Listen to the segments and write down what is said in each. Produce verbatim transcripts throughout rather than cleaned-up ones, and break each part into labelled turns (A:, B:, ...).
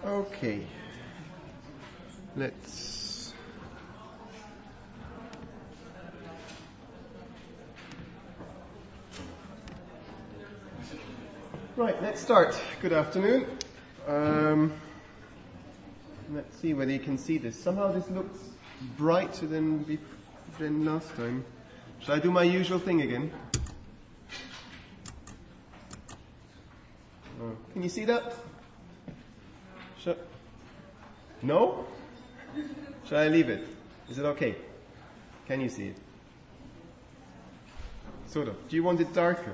A: Okay, let's right. Let's start. Good afternoon. Um, let's see whether you can see this. Somehow this looks brighter than bef- than last time. Shall I do my usual thing again? Oh. Can you see that? Shall No? Shall I leave it? Is it okay? Can you see it? Sort of. Do you want it darker?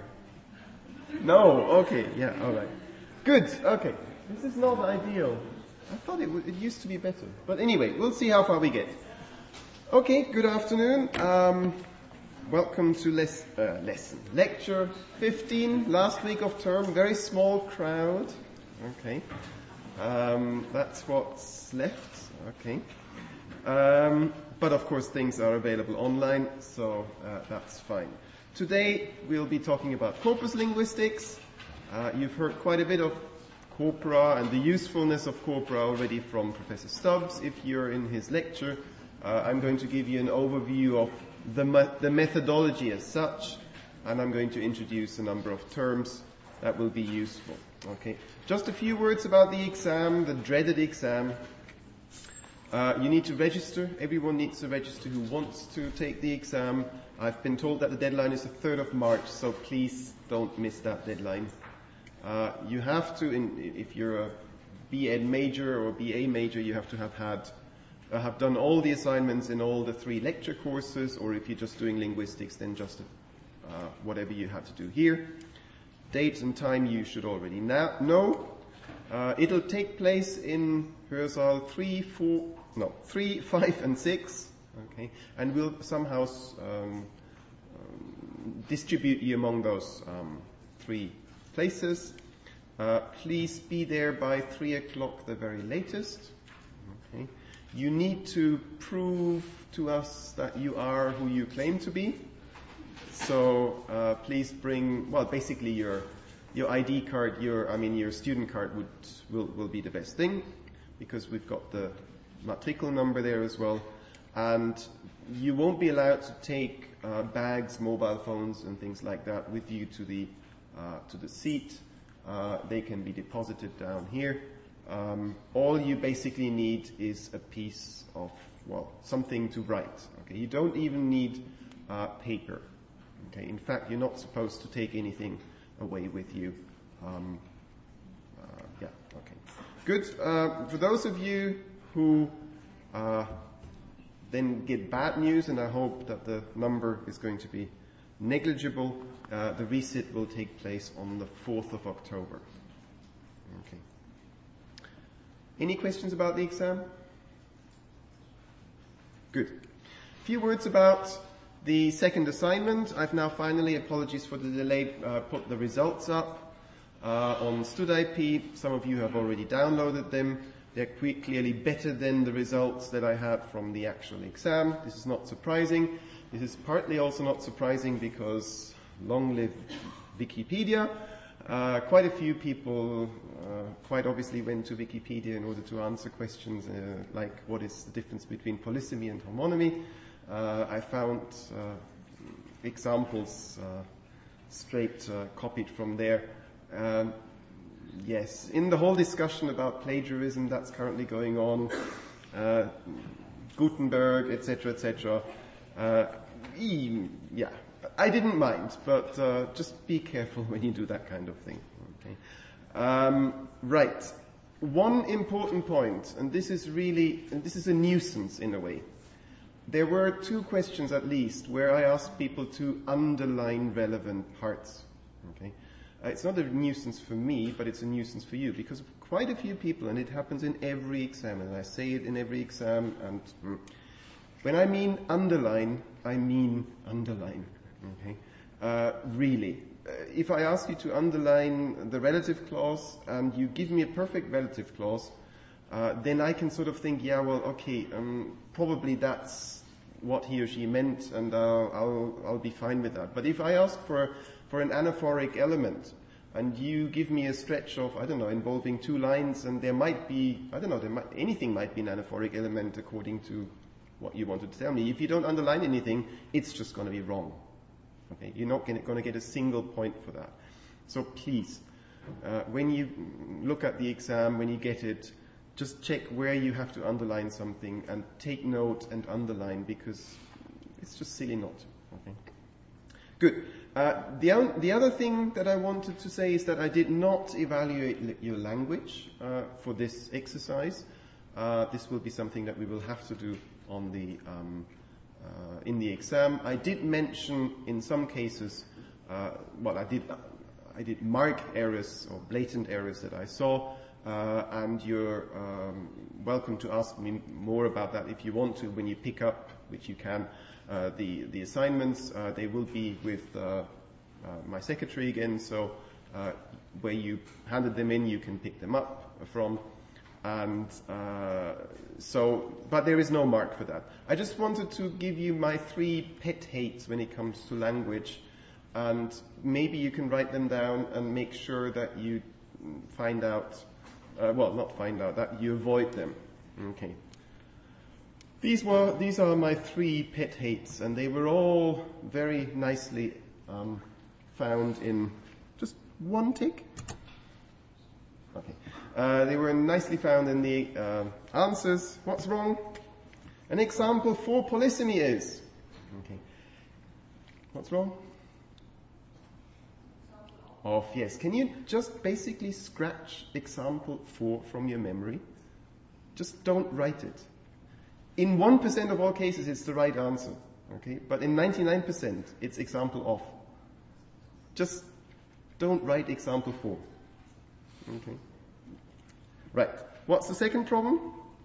A: No? Okay. Yeah, alright. Good. Okay. This is not ideal. I thought it, w- it used to be better. But anyway, we'll see how far we get. Okay, good afternoon. Um, welcome to les- uh, lesson. Lecture fifteen, last week of term. Very small crowd. Okay. Um, that's what's left. Okay. Um, but of course things are available online, so uh, that's fine. Today we'll be talking about corpus linguistics. Uh, you've heard quite a bit of corpora and the usefulness of corpora already from Professor Stubbs. If you're in his lecture, uh, I'm going to give you an overview of the, me- the methodology as such, and I'm going to introduce a number of terms that will be useful. Okay. Just a few words about the exam, the dreaded exam. Uh, you need to register. Everyone needs to register who wants to take the exam. I've been told that the deadline is the third of March, so please don't miss that deadline. Uh, you have to, in, if you're a B Ed major or B A major, you have to have had, uh, have done all the assignments in all the three lecture courses, or if you're just doing linguistics, then just uh, whatever you have to do here. Date and time you should already na- know. Uh, it'll take place in Hörsaal three, four, no, three, five, and six. Okay, and we'll somehow um, um, distribute you among those um, three places. Uh, please be there by three o'clock, the very latest. Okay, you need to prove to us that you are who you claim to be. So uh, please bring, well, basically your your I D card, your I mean your student card would will will be the best thing, because we've got the matricle number there as well, and you won't be allowed to take uh, bags, mobile phones, and things like that with you to the uh, to the seat. Uh, they can be deposited down here. Um, all you basically need is a piece of, well, something to write. Okay, you don't even need uh, paper. Okay, in fact, you're not supposed to take anything away with you. Um, uh, yeah, okay. Good. Uh, for those of you who uh, then get bad news, and I hope that the number is going to be negligible, uh, the resit will take place on the fourth of October. Okay. Any questions about the exam? Good. A few words about the second assignment. I've now finally, apologies for the delay, uh, put the results up uh, on StudIP. Some of you have already downloaded them. They're que- clearly better than the results that I had from the actual exam. This is not surprising. This is partly also not surprising because long live Wikipedia. Uh, quite a few people uh, quite obviously went to Wikipedia in order to answer questions uh, like what is the difference between polysemy and homonymy. Uh, I found uh, examples uh, straight uh, copied from there. Um, yes, in the whole discussion about plagiarism that's currently going on, uh, Gutenberg, et cetera, et cetera. Uh, yeah, I didn't mind, but uh, just be careful when you do that kind of thing. Okay. Um, right. One important point, and this is really, and this is a nuisance in a way. There were two questions at least where I asked people to underline relevant parts. Okay, uh, it's not a nuisance for me, but it's a nuisance for you, because quite a few people, and it happens in every exam, and I say it in every exam, and mm, when I mean underline, I mean underline. Okay, uh, really. Uh, if I ask you to underline the relative clause and you give me a perfect relative clause, Uh, then I can sort of think, yeah, well, okay, um, probably that's what he or she meant, and I'll, I'll, I'll be fine with that. But if I ask for for an anaphoric element, and you give me a stretch of, I don't know, involving two lines, and there might be, I don't know, there might, anything might be an anaphoric element according to what you wanted to tell me. If you don't underline anything, it's just going to be wrong. Okay, you're not going to get a single point for that. So please, uh, when you look at the exam, when you get it, just check where you have to underline something and take note and underline, because it's just silly not. Okay. Good. Uh, the, o- the other thing that I wanted to say is that I did not evaluate l- your language uh, for this exercise. Uh, this will be something that we will have to do on the um, uh, in the exam. I did mention in some cases, uh, well, I did I did mark errors or blatant errors that I saw, uh, and you're um, welcome to ask me more about that if you want to when you pick up, which you can. Uh, the the assignments, uh, they will be with uh, uh, my secretary again, so uh, where you handed them in, you can pick them up from. And uh, so, but there is no mark for that. I just wanted to give you my three pet hates when it comes to language, and maybe you can write them down and make sure that you find out, uh, well, not find out, that you avoid them. Okay. These were, these are my three pet hates, and they were all very nicely um, found in just one tick. Okay. Uh, they were nicely found in the uh, answers. What's wrong? An example for polysemy is. Okay. What's wrong? Of, yes. Can you just basically scratch example four from your memory? Just don't write it. In one percent of all cases, it's the right answer. Okay? But in ninety-nine percent, it's example of. Just don't write example four. Okay? Right. What's the second problem?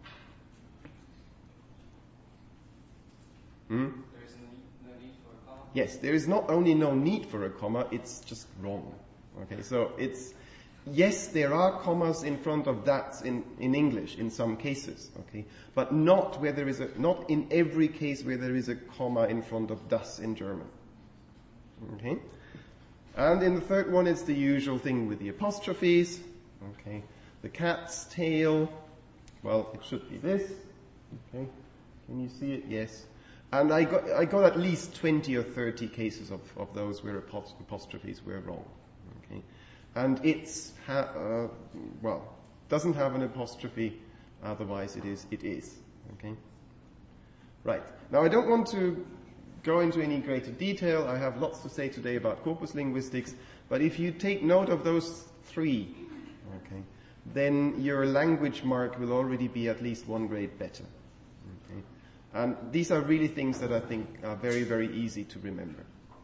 A: Hmm?
B: There is no need for a comma.
A: Yes, there is not only no need for a comma, it's just wrong. Okay, so it's, yes, there are commas in front of that in, in English in some cases, okay, but not where there is a, not in every case where there is a comma in front of das in German. Okay? And in the third one, it's the usual thing with the apostrophes. Okay? The cat's tail, well, it should be this. Okay? Can you see it? Yes. And I got, I got at least twenty or thirty cases of, of those where apostrophes were wrong. Okay? And it's, ha- uh, well, doesn't have an apostrophe, otherwise it is, it is. Okay? Right. Now I don't want to go into any greater detail. I have lots to say today about corpus linguistics, but if you take note of those three, okay, then your language mark will already be at least one grade better. Okay? And these are really things that I think are very, very easy to remember.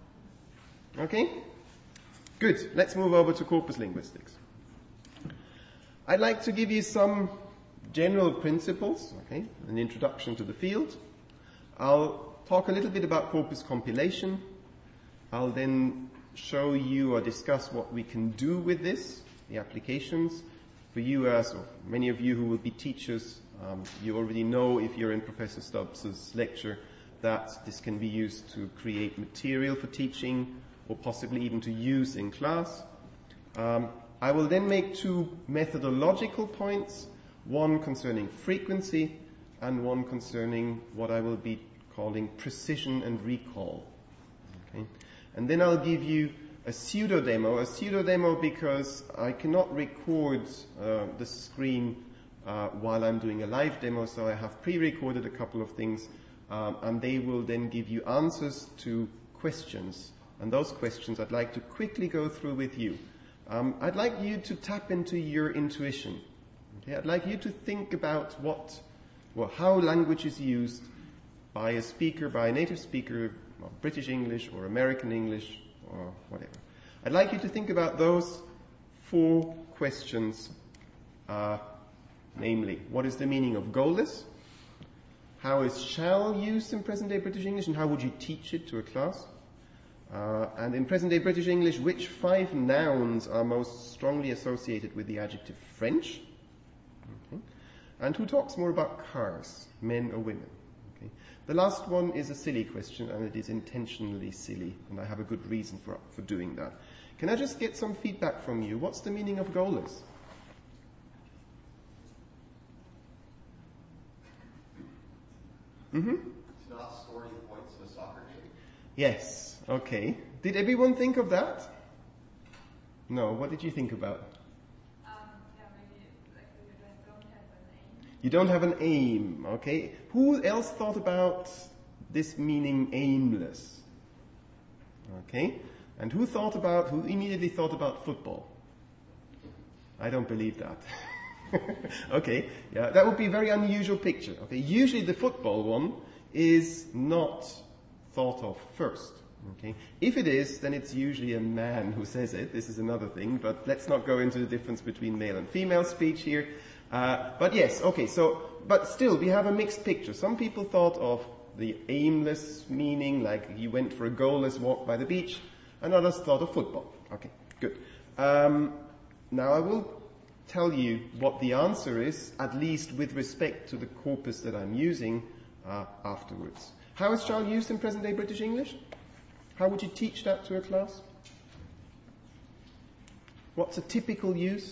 A: Okay? Good. Let's move over to corpus linguistics. I'd like to give you some general principles, okay, an introduction to the field. I'll talk a little bit about corpus compilation. I'll then show you or discuss what we can do with this, the applications. For you as, or many of you who will be teachers, um, you already know if you're in Professor Stubbs' lecture that this can be used to create material for teaching or possibly even to use in class. Um, I will then make two methodological points, one concerning frequency and one concerning what I will be calling precision and recall. Okay? And then I'll give you a pseudo demo, a pseudo demo because I cannot record uh, the screen uh, while I'm doing a live demo, so I have pre-recorded a couple of things, um, and they will then give you answers to questions. And those questions I'd like to quickly go through with you. Um, I'd like you to tap into your intuition. Okay? I'd like you to think about what, well, how language is used by a speaker, by a native speaker, well, British English or American English or whatever. I'd like you to think about those four questions, uh, namely, what is the meaning of goalless? How is shall used in present-day British English, and how would you teach it to a class? Uh, and in present-day British English, which five nouns are most strongly associated with the adjective French? Okay. And who talks more about cars, men or women? Okay. The last one is a silly question, and it is intentionally silly, and I have a good reason for, for doing that. Can I just get some feedback from you? What's the meaning of goalless? Mm-hmm.
C: To not score any points in a soccer game?
A: Yes, okay. Did everyone think of that? No, what did you think about?
D: Um, yeah, maybe like you don't have an aim.
A: You don't have an aim, okay. Who else thought about this meaning aimless? Okay. And who thought about, who immediately thought about football? I don't believe that. Okay, yeah, that would be a very unusual picture. Okay, usually the football one is not thought of first. Okay, if it is, then it's usually a man who says it. This is another thing, but let's not go into the difference between male and female speech here. Uh, but yes, okay, so, but still, we have a mixed picture. Some people thought of the aimless meaning, like he went for a goalless walk by the beach, and others thought of football. Okay, good. Um, now I will tell you what the answer is, at least with respect to the corpus that I'm using uh, afterwards. How is shall used in present-day British English? How would you teach that to a class? What's a typical use?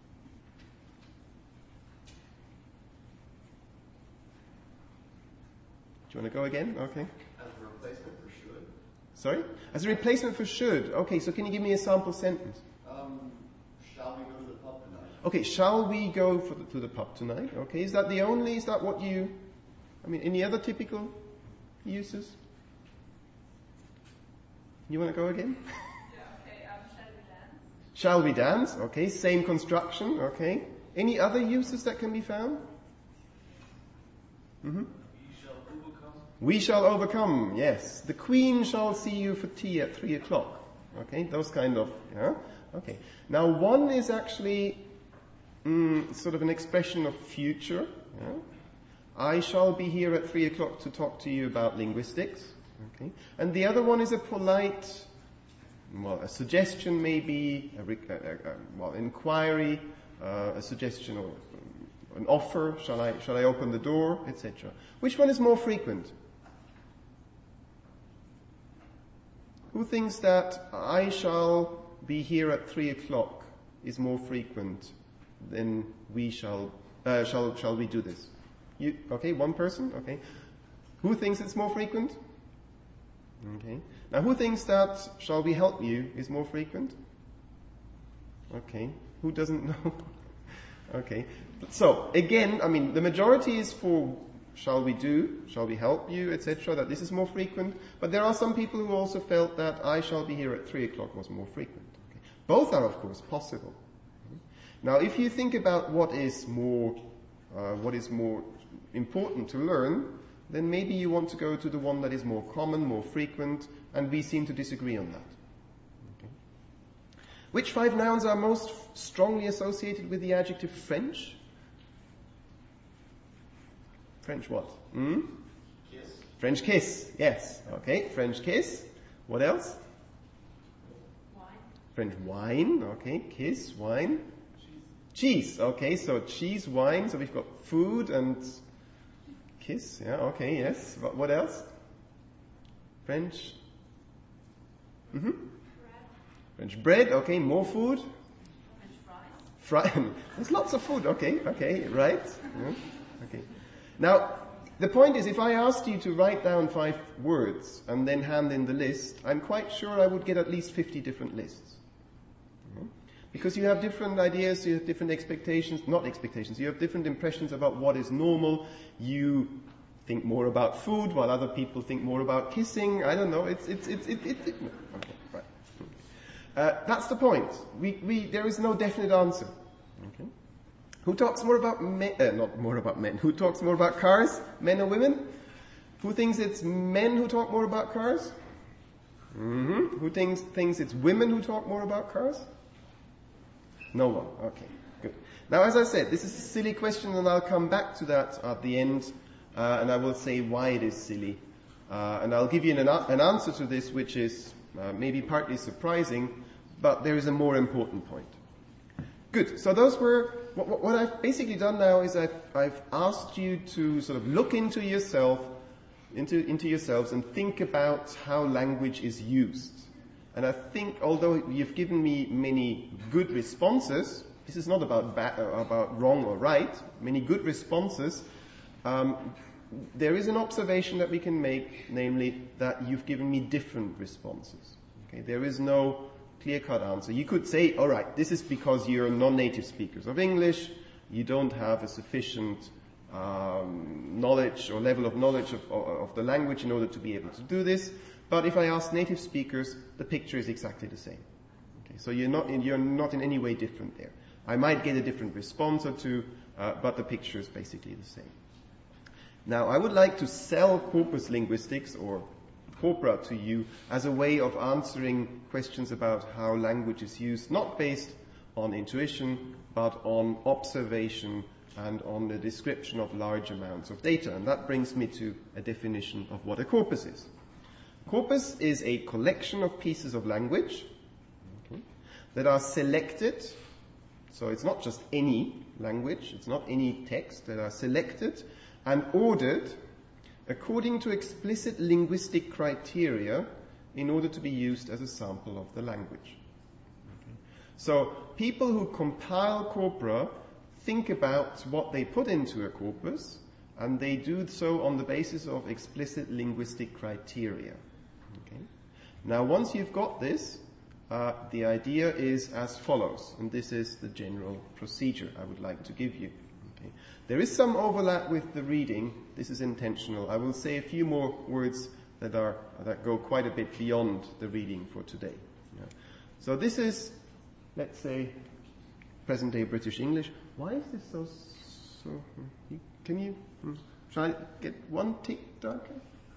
A: Do you want to go again? Okay.
C: As a replacement for should?
A: Sorry? As a replacement for should. Okay, so can you give me a sample sentence?
C: Um, shall we go to the pub tonight?
A: Okay, shall we go for the, to the pub tonight? Okay, is that the only, is that what you, I mean, any other typical uses? You want to go again?
D: Yeah, okay, um, shall we dance?
A: Shall we dance? Okay, same construction, okay. Any other uses that can be found? Mm-hmm.
C: We shall overcome.
A: We shall overcome, yes. The Queen shall see you for tea at three o'clock. Okay, those kind of, yeah. Okay. Now one is actually mm, sort of an expression of future. Yeah? I shall be here at three o'clock to talk to you about linguistics. Okay. And the other one is a polite, well, a suggestion maybe, a, a, a, a well, inquiry, uh, a suggestion or an offer. Shall I, shall I open the door, et cetera. Which one is more frequent? Who thinks that I shall be here at three o'clock is more frequent than we shall, uh, shall, shall we do this? You, okay, one person, okay. Who thinks it's more frequent? Okay. Now who thinks that shall we help you is more frequent? Okay. Who doesn't know? Okay. So, again, I mean, the majority is for shall we do, shall we help you, et cetera, that this is more frequent. But there are some people who also felt that I shall be here at three o'clock was more frequent. Okay. Both are, of course, possible. Now, if you think about what is more, uh, what is more important to learn, then maybe you want to go to the one that is more common, more frequent, and we seem to disagree on that. Okay. Which five nouns are most strongly associated with the adjective French? French what? Hmm?
C: Kiss.
A: French kiss, yes. Okay, French kiss. What else?
D: Wine.
A: French wine, okay, kiss, wine. Cheese. Cheese, okay, so cheese, wine, so we've got food and kiss, yeah, okay, yes. What, what else? French? Mm-hmm.
D: Bread.
A: French bread, okay, more food.
D: French fries.
A: Fry. There's lots of food, okay, okay, right. Yeah, okay. Now, the point is, if I asked you to write down five words and then hand in the list, I'm quite sure I would get at least fifty different lists. Yeah? Because you have different ideas, you have different expectations, not expectations, you have different impressions about what is normal. You think more about food while other people think more about kissing. I don't know, it's, it's, it's, it, it, it. Okay, right. Uh, that's the point. We, we, there is no definite answer. Okay. Who talks more about men, uh, not more about men, who talks more about cars, men or women? Who thinks it's men who talk more about cars? Mm-hmm. Who thinks, thinks it's women who talk more about cars? No one. Okay, good. Now, as I said, this is a silly question, and I'll come back to that at the end, uh, and I will say why it is silly. Uh, and I'll give you an, an answer to this, which is uh, maybe partly surprising, but there is a more important point. Good. So those were, what, what I've basically done now is I've, I've asked you to sort of look into yourself into, into yourselves and think about how language is used. And I think, although you've given me many good responses, this is not about ba- about wrong or right, many good responses, um, there is an observation that we can make, namely that you've given me different responses. Okay? There is no clear-cut answer. You could say, all right, this is because you're non-native speakers of English, you don't have a sufficient um, knowledge or level of knowledge of, of the language in order to be able to do this. But if I ask native speakers, the picture is exactly the same. Okay? So you're not in, you're not in any way different there. I might get a different response or two, uh, but the picture is basically the same. Now, I would like to sell corpus linguistics or corpora to you as a way of answering questions about how language is used, not based on intuition, but on observation and on the description of large amounts of data. And that brings me to a definition of what a corpus is. Corpus is a collection of pieces of language, okay, that are selected. So it's not just any language, it's not any text, that are selected and ordered according to explicit linguistic criteria in order to be used as a sample of the language. Okay. So people who compile corpora think about what they put into a corpus, and they do so on the basis of explicit linguistic criteria. Okay. Now, once you've got this, uh, the idea is as follows, and this is the general procedure I would like to give you. Okay. There is some overlap with the reading. This is intentional. I will say a few more words that are that go quite a bit beyond the reading for today. Yeah. So this is, let's say, present-day British English. Why is this so? So can you hmm, try get one tick darker?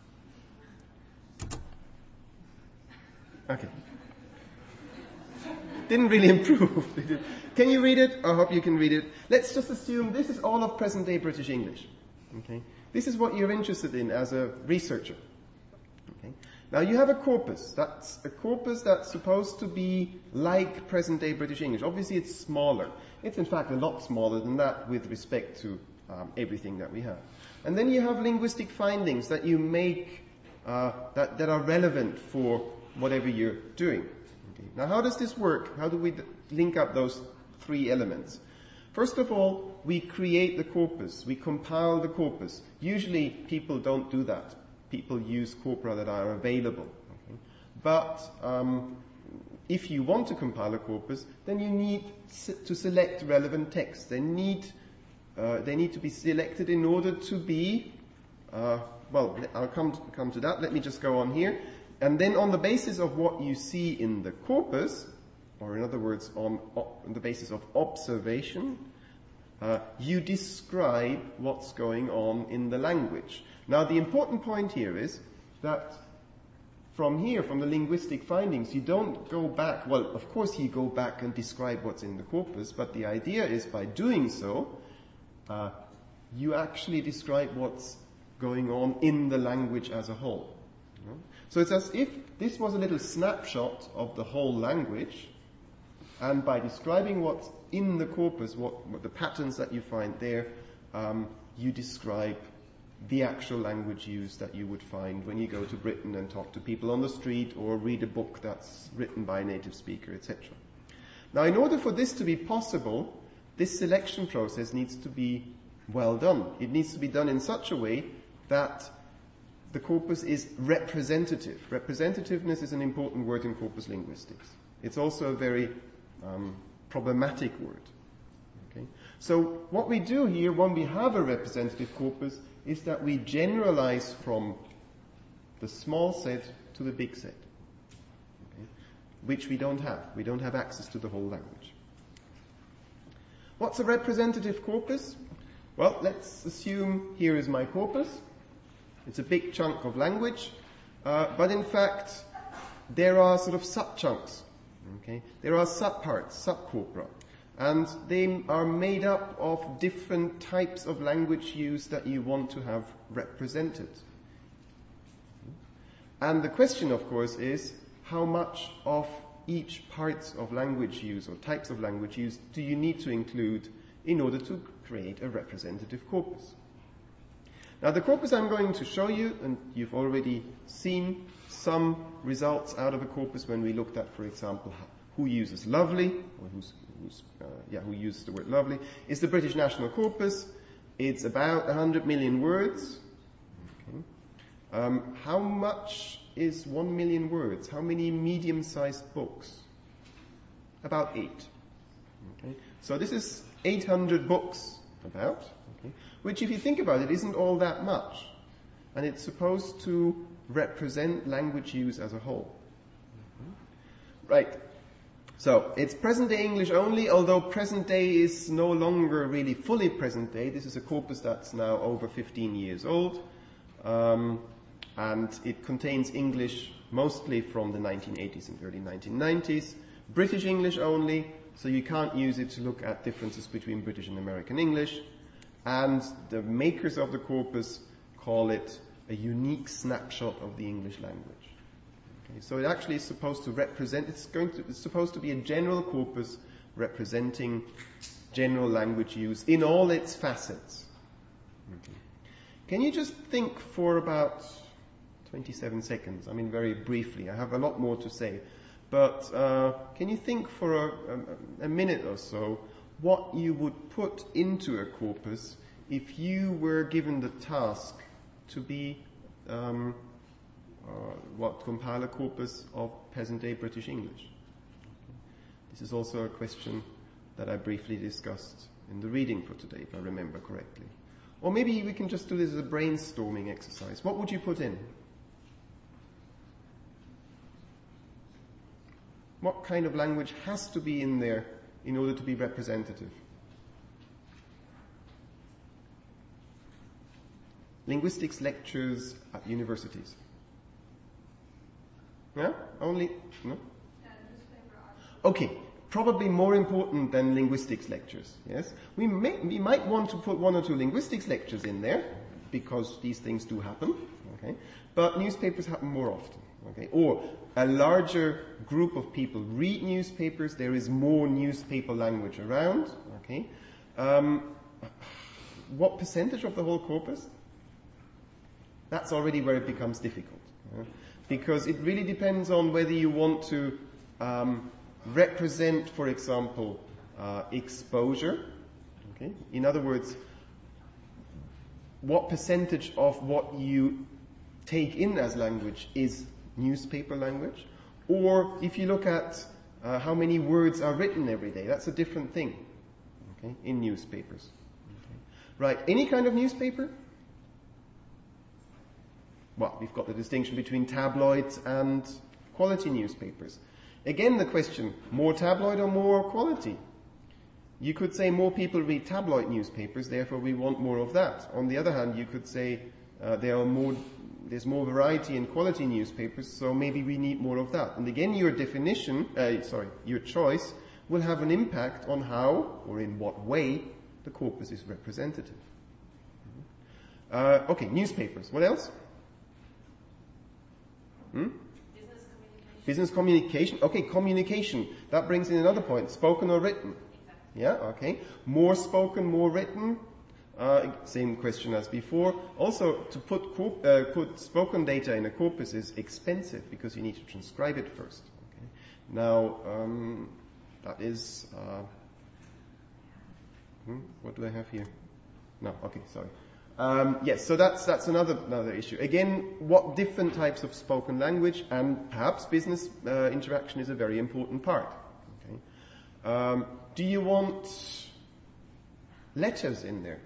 A: Okay. Didn't really improve. Can you read it? I hope you can read it. Let's just assume this is all of present-day British English. Okay? This is what you're interested in as a researcher. Okay? Now you have a corpus. That's a corpus that's supposed to be like present-day British English. Obviously it's smaller. It's in fact a lot smaller than that with respect to um, everything that we have. And then you have linguistic findings that you make uh, that, that are relevant for whatever you're doing. Okay. Now how does this work? How do we d- link up those three elements? First of all, we create the corpus. We compile the corpus. Usually people don't do that. People use corpora that are available. Okay. But um, if you want to compile a corpus, then you need s- to select relevant texts. They need, uh, they need to be selected in order to be, uh, well, I'll come to, come to that. Let me just go on here. And then on the basis of what you see in the corpus, or in other words, on, on the basis of observation, uh, you describe what's going on in the language. Now, the important point here is that from here, from the linguistic findings, you don't go back. Well, of course you go back and describe what's in the corpus, but the idea is by doing so, uh, you actually describe what's going on in the language as a whole. You know? So it's as if this was a little snapshot of the whole language, and by describing what's in the corpus, what, what the patterns that you find there, um, you describe the actual language used that you would find when you go to Britain and talk to people on the street or read a book that's written by a native speaker, et cetera. Now, in order for this to be possible, this selection process needs to be well done. It needs to be done in such a way that the corpus is representative. Representativeness is an important word in corpus linguistics. It's also a very um, problematic word. Okay? So what we do here when we have a representative corpus is that we generalize from the small set to the big set, okay? Which we don't have. We don't have access to the whole language. What's a representative corpus? Well, let's assume here is my corpus. It's a big chunk of language, uh, but in fact, there are sort of sub-chunks. Okay? There are sub-parts, sub-corpora, and they are made up of different types of language use that you want to have represented. And the question, of course, is how much of each part of language use or types of language use do you need to include in order to create a representative corpus? Now the corpus I'm going to show you, and you've already seen some results out of a corpus when we looked at, for example, who uses lovely, or who's, who's uh, yeah, who uses the word lovely, is the British National Corpus. It's about one hundred million words. Okay. Um, how much is one million words? How many medium-sized books? About eight. Okay. So this is eight hundred books, about, okay, which if you think about it isn't all that much. And it's supposed to represent language use as a whole. Right. So, it's present day English only, although present day is no longer really fully present day. This is a corpus that's now over fifteen years old. Um, and it contains English mostly from the nineteen eighties and early nineteen nineties. British English only, so you can't use it to look at differences between British and American English. And the makers of the corpus call it a unique snapshot of the English language. Okay, so it actually is supposed to represent, it's going to, it's supposed to be a general corpus representing general language use in all its facets. Okay. Can you just think for about twenty-seven seconds, I mean very briefly, I have a lot more to say, but uh, can you think for a, a, a minute or so what you would put into a corpus if you were given the task to be um, uh, what compile a corpus of present-day British English? This is also a question that I briefly discussed in the reading for today, if I remember correctly. Or maybe we can just do this as a brainstorming exercise. What would you put in? What kind of language has to be in there in order to be representative? Linguistics lectures at universities. Yeah? Only? No?
D: Yeah, newspaper articles.
A: Okay. Probably more important than linguistics lectures. Yes? We may, we might want to put one or two linguistics lectures in there, because these things do happen. Okay? But newspapers happen more often. Okay? Or a larger group of people read newspapers, there is more newspaper language around. Okay? Um, what percentage of the whole corpus? That's already where it becomes difficult. Uh, because it really depends on whether you want to um, represent, for example, uh, exposure. Okay? In other words, what percentage of what you take in as language is newspaper language? Or if you look at uh, how many words are written every day, that's a different thing, okay, in newspapers. Okay. Right, any kind of newspaper? Well, we've got the distinction between tabloids and quality newspapers. Again, the question, more tabloid or more quality? You could say more people read tabloid newspapers, therefore we want more of that. On the other hand, you could say uh, there are more, there's more variety in quality newspapers, so maybe we need more of that. And again, your definition, uh, sorry, your choice will have an impact on how, or in what way, the corpus is representative. Uh, okay, newspapers. What else? Hmm?
D: Business communication.
A: Business communication. Okay, communication. That brings in another point. Spoken or written?
D: Exactly.
A: Yeah, okay. More spoken, more written. Uh, same question as before. Also, to put, corp- uh, put spoken data in a corpus is expensive because you need to transcribe it first. Okay. Now, um, that is... Uh, hmm, what do I have here? No, okay, sorry. Um, yes, so that's that's another another issue. Again, what different types of spoken language and perhaps business uh, interaction is a very important part. Okay. Um, do you want letters in there?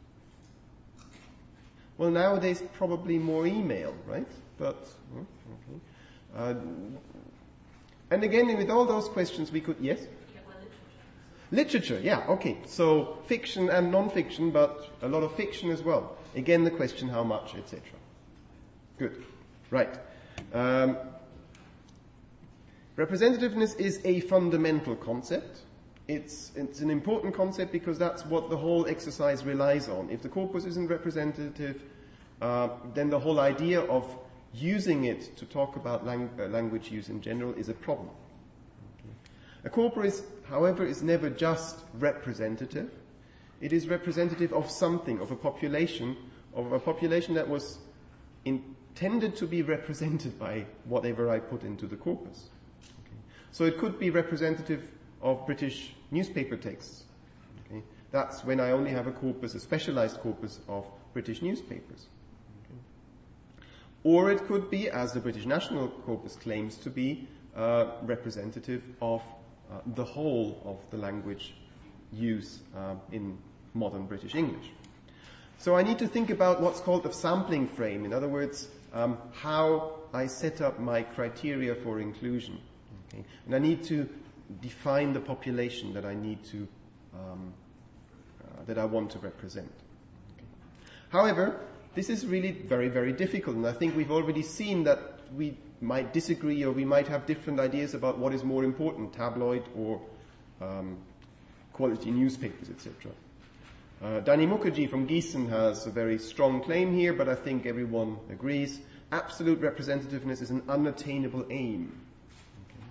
A: Well, nowadays probably more email, right? But okay. Uh, and again, with all those questions, we could yes. Literature, yeah, okay. So fiction and non-fiction, but a lot of fiction as well. Again, the question how much, et cetera. Good. Right. Um, representativeness is a fundamental concept. It's it's an important concept because that's what the whole exercise relies on. If the corpus isn't representative, uh, then the whole idea of using it to talk about lang- uh, language use in general is a problem. A corpus, however, is never just representative. It is representative of something, of a population, of a population that was intended to be represented by whatever I put into the corpus. Okay. So it could be representative of British newspaper texts. Okay. That's when I only have a corpus, a specialized corpus of British newspapers. Okay. Or it could be, as the British National Corpus claims to be, uh, representative of uh, the whole of the language use uh, in modern British English. So I need to think about what's called a sampling frame. In other words, um, how I set up my criteria for inclusion. Okay? And I need to define the population that I need to, um, uh, that I want to represent. Okay? However, this is really very, very difficult, and I think we've already seen that we might disagree or we might have different ideas about what is more important, tabloid or um, quality newspapers, et cetera. Uh, Danny Mukherjee from Gießen has a very strong claim here, but I think everyone agrees. Absolute representativeness is an unattainable aim. Okay.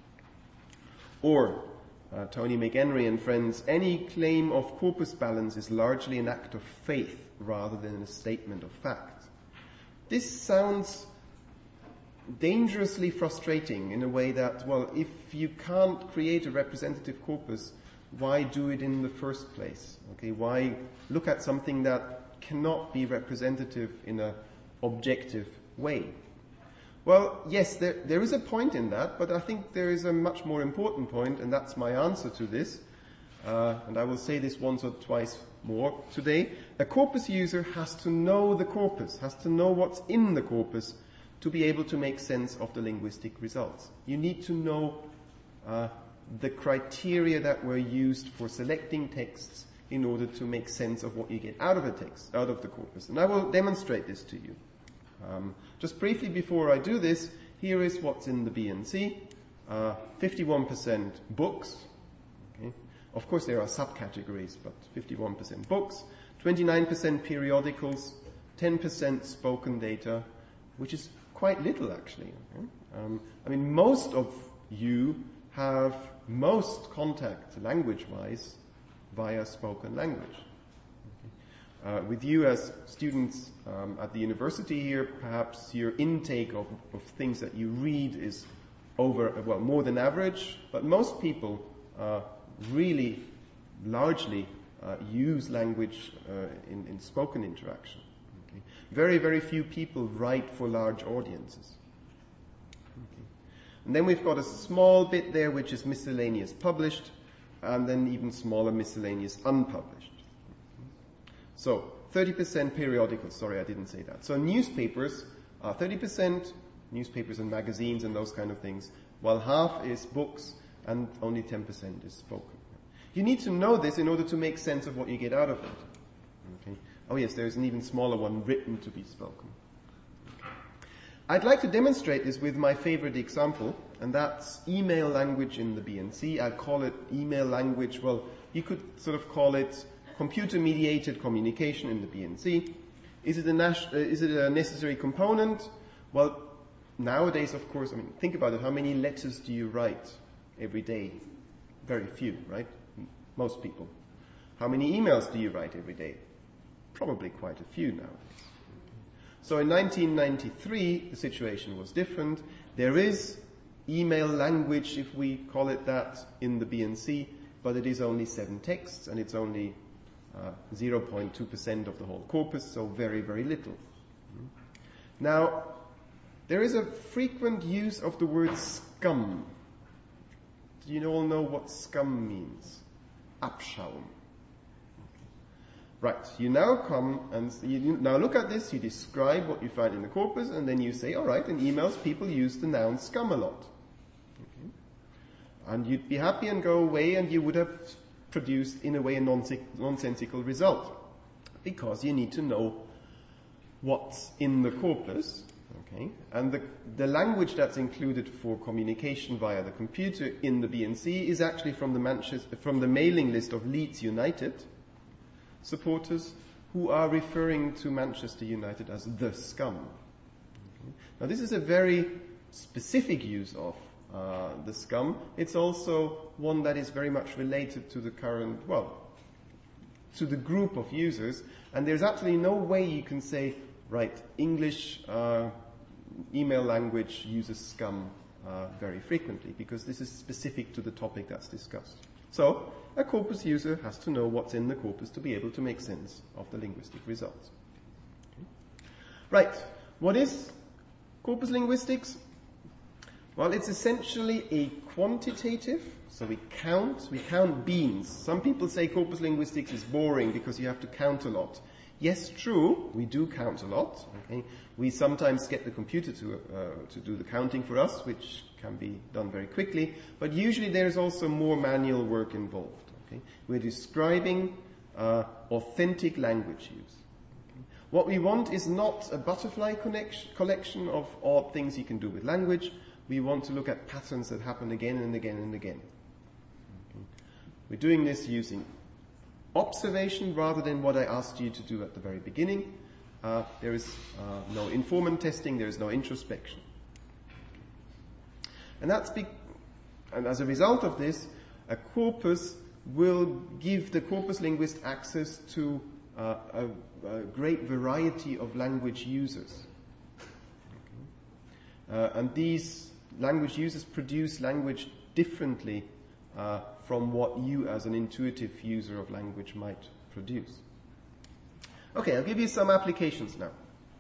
A: Or, uh, Tony McHenry and friends, any claim of corpus balance is largely an act of faith rather than a statement of fact. This sounds dangerously frustrating in a way that, well, if you can't create a representative corpus, why do it in the first place? Okay, why look at something that cannot be representative in an objective way? Well, yes, there, there is a point in that, but I think there is a much more important point, and that's my answer to this. Uh, and I will say this once or twice more today. A corpus user has to know the corpus, has to know what's in the corpus to be able to make sense of the linguistic results. You need to know uh, the criteria that were used for selecting texts in order to make sense of what you get out of a text, out of the corpus. And I will demonstrate this to you. Um, just briefly before I do this, here is what's in the B N C. Uh, fifty-one percent books. Okay. Of course there are subcategories, but fifty-one percent books, twenty-nine percent periodicals, ten percent spoken data, which is quite little actually. Okay. Um, I mean, most of you have most contact language-wise via spoken language. Okay. Uh, with you as students um, at the university here, perhaps your intake of, of things that you read is over, well, more than average, but most people uh, really largely uh, use language uh, in, in spoken interaction. Okay. Very, very few people write for large audiences. And then we've got a small bit there which is miscellaneous published, and then even smaller miscellaneous unpublished. So, thirty percent periodicals, sorry I didn't say that. So newspapers are thirty percent, newspapers and magazines and those kind of things, while half is books and only ten percent is spoken. You need to know this in order to make sense of what you get out of it. Okay. Oh yes, there's an even smaller one, written to be spoken. I'd like to demonstrate this with my favorite example, and that's email language in the B N C. I call it email language. Well, you could sort of call it computer-mediated communication in the B N C. Is it a, nas- uh, is it a necessary component? Well, nowadays, of course, I mean, think about it. How many letters do you write every day? Very few, right? Most people. How many emails do you write every day? Probably quite a few nowadays. So in nineteen ninety-three, the situation was different. There is email language, if we call it that, in the B N C, but it is only seven texts, and it's only uh, zero point two percent of the whole corpus, so very, very little. Now, there is a frequent use of the word scum. Do you all know what scum means? Abschaum. Right, you now come and you now look at this, you describe what you find in the corpus, and then you say, all right, in emails people use the noun scum a lot. Okay. And you'd be happy and go away, and you would have produced, in a way, a nonsensical result. Because you need to know what's in the corpus, okay? And the, the language that's included for communication via the computer in the B N C is actually from the, Manchester, from the mailing list of Leeds United supporters who are referring to Manchester United as the scum. Okay. Now this is a very specific use of uh, the scum. It's also one that is very much related to the current, well, to the group of users, and there's absolutely no way you can say, right, English uh, email language uses scum uh, very frequently, because this is specific to the topic that's discussed. So, a corpus user has to know what's in the corpus to be able to make sense of the linguistic results. Okay. Right, what is corpus linguistics? Well, it's essentially a quantitative, so we count, we count beans. Some people say corpus linguistics is boring because you have to count a lot. Yes, true, we do count a lot. Okay, we sometimes get the computer to uh, to do the counting for us, which can be done very quickly. But usually there is also more manual work involved. Okay, we're describing uh, authentic language use. Okay? What we want is not a butterfly connection, collection of odd things you can do with language. We want to look at patterns that happen again and again and again. Okay. We're doing this using observation rather than what I asked you to do at the very beginning. Uh, there is uh, no informant testing, there is no introspection. And that's be- and as a result of this, a corpus will give the corpus linguist access to uh, a, a great variety of language users. Okay. Uh, and these language users produce language differently uh, from what you as an intuitive user of language might produce. Okay, I'll give you some applications now.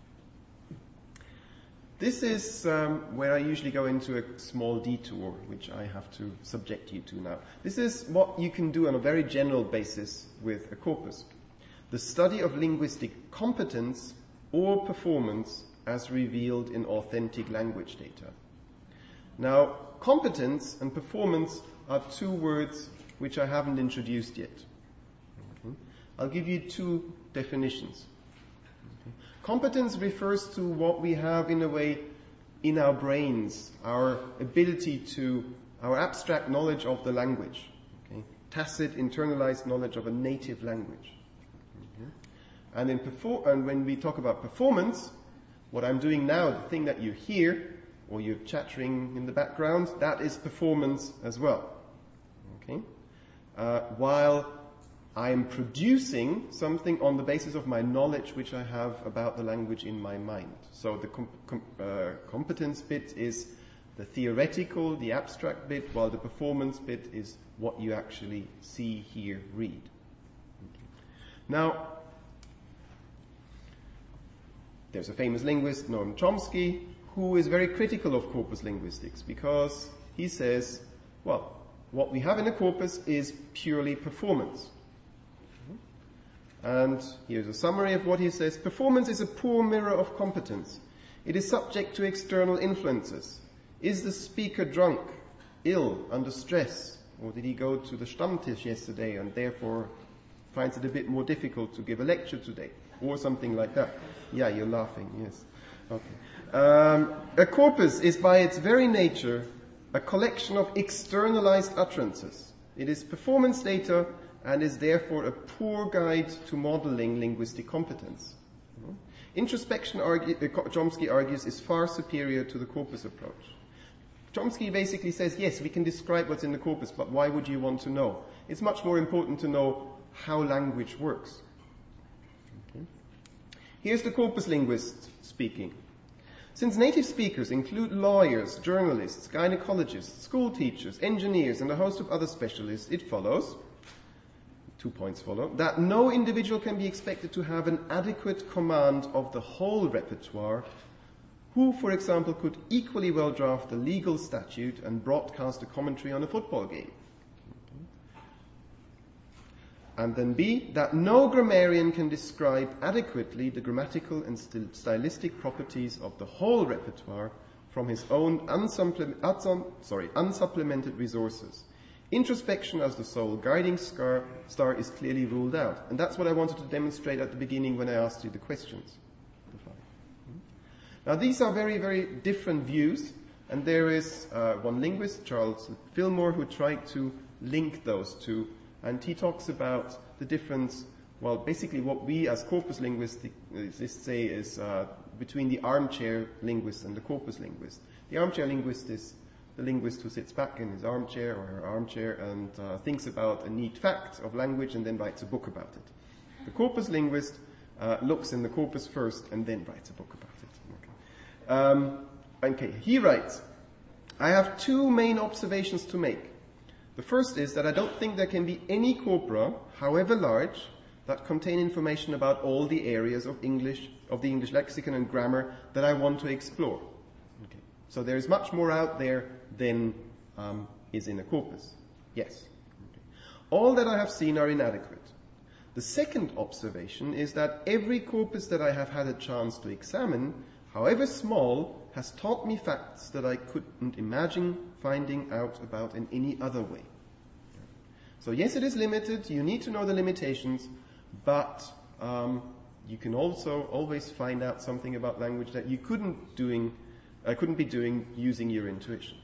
A: This is um, where I usually go into a small detour, which I have to subject you to now. This is what you can do on a very general basis with a corpus. The study of linguistic competence or performance as revealed in authentic language data. Now, competence and performance are two words which I haven't introduced yet. Okay. I'll give you two definitions. Okay. Competence refers to what we have in a way in our brains, our ability to, our abstract knowledge of the language. Okay. Tacit, internalized knowledge of a native language. Okay. And, in perfor- and when we talk about performance, what I'm doing now, the thing that you hear, or you're chattering in the background, that is performance as well. Okay? Uh, while I am producing something on the basis of my knowledge which I have about the language in my mind. So the com- com- uh, competence bit is the theoretical, the abstract bit, while the performance bit is what you actually see, hear, read. Okay. Now, there's a famous linguist, Noam Chomsky, who is very critical of corpus linguistics because he says, well, what we have in a corpus is purely performance. And here's a summary of what he says. Performance is a poor mirror of competence. It is subject to external influences. Is the speaker drunk, ill, under stress? Or did he go to the Stammtisch yesterday and therefore finds it a bit more difficult to give a lecture today? Or something like that. Yeah, you're laughing, yes. Okay. Um, a corpus is by its very nature a collection of externalized utterances. It is performance data and is therefore a poor guide to modeling linguistic competence. Introspection, argue, uh, Chomsky argues, is far superior to the corpus approach. Chomsky basically says, yes, we can describe what's in the corpus, but why would you want to know? It's much more important to know how language works. Okay. Here's the corpus linguist speaking. Since native speakers include lawyers, journalists, gynecologists, school teachers, engineers, and a host of other specialists, it follows, two points follow, that no individual can be expected to have an adequate command of the whole repertoire, who, for example, could equally well draft a legal statute and broadcast a commentary on a football game. And then B, that no grammarian can describe adequately the grammatical and st- stylistic properties of the whole repertoire from his own unsupple- unsum- sorry, unsupplemented resources. Introspection as the sole guiding star, star is clearly ruled out. And that's what I wanted to demonstrate at the beginning when I asked you the questions. Now these are very, very different views, and there is uh, one linguist, Charles Fillmore, who tried to link those two. And he talks about the difference, well, basically what we as corpus linguists say is uh, between the armchair linguist and the corpus linguist. The armchair linguist is the linguist who sits back in his armchair or her armchair and uh, thinks about a neat fact of language and then writes a book about it. The corpus linguist uh, looks in the corpus first and then writes a book about it. Okay. Um, okay, he writes, I have two main observations to make. The first is that I don't think there can be any corpora, however large, that contain information about all the areas of English, of the English lexicon and grammar that I want to explore. Okay. So there is much more out there than um, is in a corpus. Yes. Okay. All that I have seen are inadequate. The second observation is that every corpus that I have had a chance to examine, however small, has taught me facts that I couldn't imagine finding out about in any other way. So yes, it is limited. You need to know the limitations, but um, you can also always find out something about language that you couldn't doing, uh, couldn't be doing using your intuition.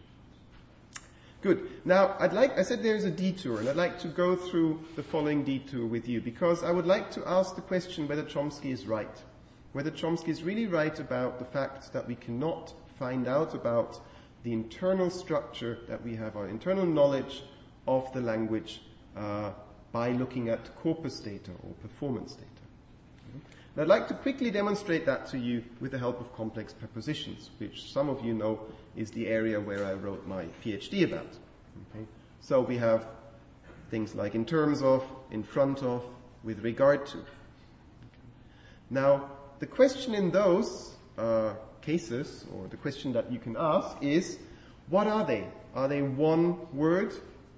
A: Good. Now, I'd like, I said there's a detour, and I'd like to go through the following detour with you, because I would like to ask the question whether Chomsky is right. Whether Chomsky is really right about the fact that we cannot find out about the internal structure that we have, our internal knowledge of the language, uh, by looking at corpus data or performance data. And I'd like to quickly demonstrate that to you with the help of complex prepositions, which some of you know is the area where I wrote my PhD about. Okay? So we have things like in terms of, in front of, with regard to. Okay. Now, the question in those uh, cases, or the question that you can ask is, what are they? Are they one word?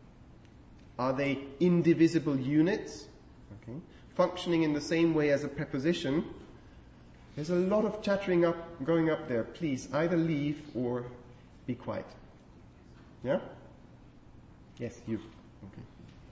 A: Are they indivisible units? Okay. Functioning in the same way as a preposition? There's a lot of chattering up, going up there. Please, either leave or be quiet. Yeah? Yes, you. Okay.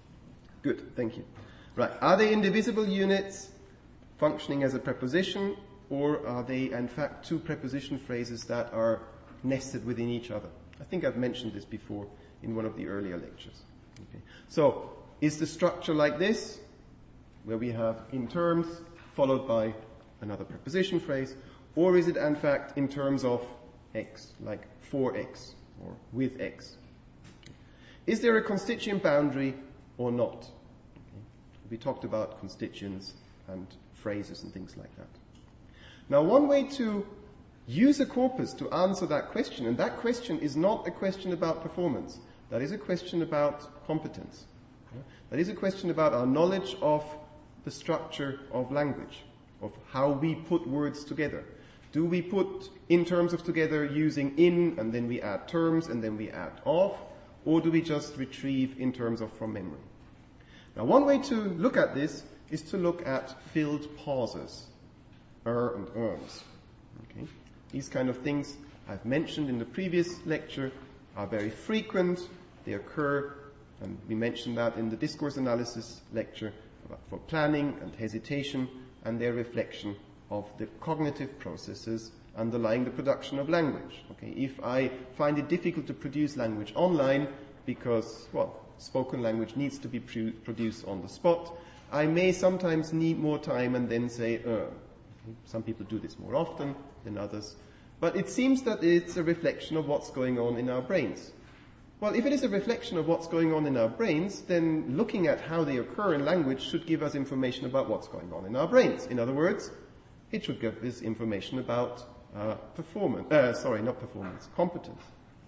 A: Good, thank you. Right, are they indivisible units functioning as a preposition, or are they in fact two preposition phrases that are nested within each other? I think I've mentioned this before in one of the earlier lectures. Okay. So, is the structure like this, where we have in terms followed by another preposition phrase, or is it in fact in terms of x, like for x or with x? Okay. Is there a constituent boundary or not? Okay. We talked about constituents and phrases and things like that. Now, one way to use a corpus to answer that question, and that question is not a question about performance, that is a question about competence. Okay? That is a question about our knowledge of the structure of language, of how we put words together. Do we put in terms of together using in, and then we add terms, and then we add of, or do we just retrieve in terms of from memory? Now, one way to look at this is to look at filled pauses, er and erms. Okay? These kind of things I've mentioned in the previous lecture are very frequent. They occur, and we mentioned that in the discourse analysis lecture, about for planning and hesitation and their reflection of the cognitive processes underlying the production of language. Okay? If I find it difficult to produce language online because, well, spoken language needs to be pro- produced on the spot, I may sometimes need more time and then say, uh. Some people do this more often than others. But it seems that it's a reflection of what's going on in our brains. Well, if it is a reflection of what's going on in our brains, then looking at how they occur in language should give us information about what's going on in our brains. In other words, it should give us information about uh, performance. Uh, sorry, not performance, competence.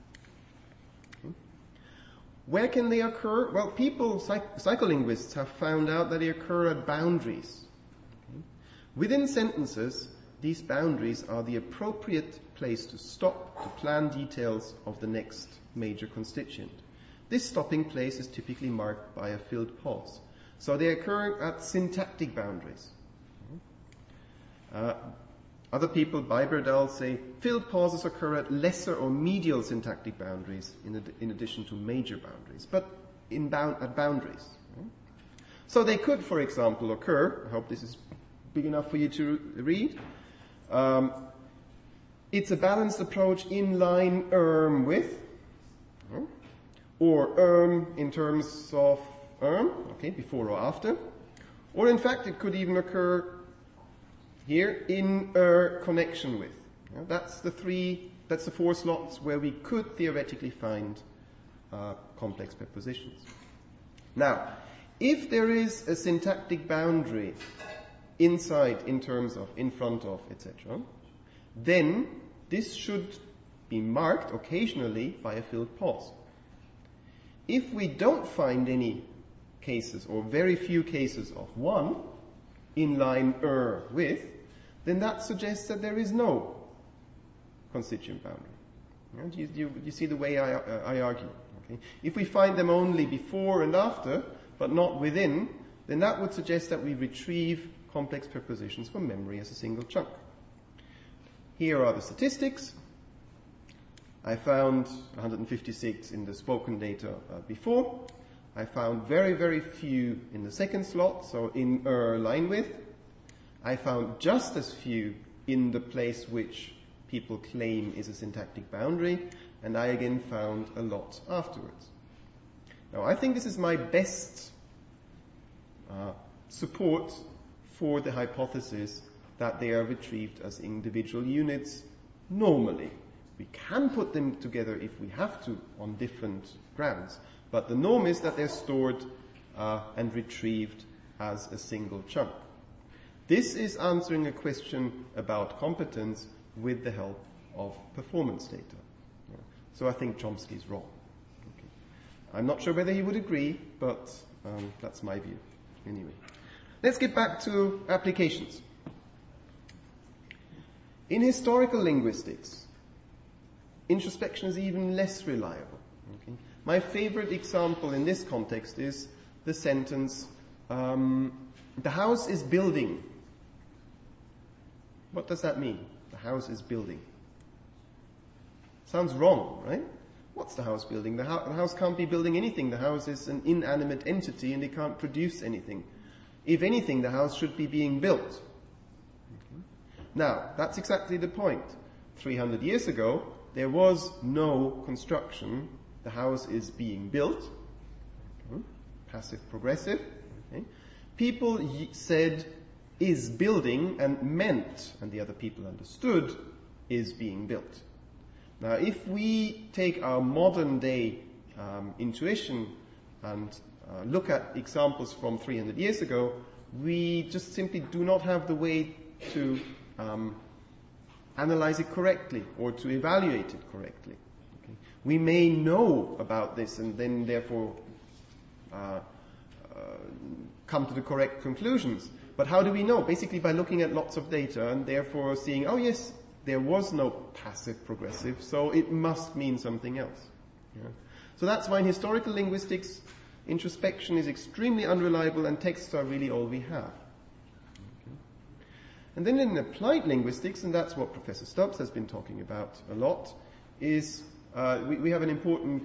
A: Okay. Where can they occur? Well, people, psych- psycholinguists have found out that they occur at boundaries. Okay. Within sentences, these boundaries are the appropriate place to stop to plan details of the next major constituent. This stopping place is typically marked by a filled pause. So they occur at syntactic boundaries. Uh, other people, Beiberdal, say filled pauses occur at lesser or medial syntactic boundaries in, ad- in addition to major boundaries, but in bound- at boundaries. So they could, for example, occur, I hope this is big enough for you to read, um, it's a balanced approach in line erm with, or erm in terms of erm, okay, before or after, or in fact it could even occur here in er connection with. You know, that's the three that's the four slots where we could theoretically find uh, complex prepositions. Now, if there is a syntactic boundary inside, in terms of, in front of, et cetera, then this should be marked occasionally by a filled pause. If we don't find any cases, or very few cases of one, in line er with, then that suggests that there is no constituent boundary. You, know, you, you, you see the way I, uh, I argue. Okay? If we find them only before and after, but not within, then that would suggest that we retrieve complex prepositions from memory as a single chunk. Here are the statistics. I found one hundred fifty-six in the spoken data uh, before. I found very, very few in the second slot, so in er line width. I found just as few in the place which people claim is a syntactic boundary, and I again found a lot afterwards. Now, I think this is my best uh, support for the hypothesis that they are retrieved as individual units normally. We can put them together if we have to on different grounds, but the norm is that they're stored uh, and retrieved as a single chunk. This is answering a question about competence with the help of performance data. Yeah. So I think Chomsky is wrong. Okay. I'm not sure whether he would agree, but um, that's my view. Anyway, let's get back to applications. In historical linguistics, introspection is even less reliable. Okay? My favorite example in this context is the sentence, um, the house is building. What does that mean? The house is building. Sounds wrong, right? What's the house building? The, ho- the house can't be building anything. The house is an inanimate entity and it can't produce anything. If anything, the house should be being built. Okay. Now, that's exactly the point. three hundred years ago, there was no construction. The house is being built. Okay. Passive progressive. Okay. People y- said is building and meant, and the other people understood, is being built. Now, if we take our modern day um, intuition and uh, look at examples from three hundred years ago, we just simply do not have the way to um, analyze it correctly or to evaluate it correctly. Okay? We may know about this and then therefore uh, uh, come to the correct conclusions. But how do we know? Basically by looking at lots of data and therefore seeing, oh yes, there was no passive progressive, so it must mean something else. Yeah? So that's why in historical linguistics, introspection is extremely unreliable and texts are really all we have. Okay. And then in applied linguistics, and that's what Professor Stubbs has been talking about a lot, is uh, we, we have an important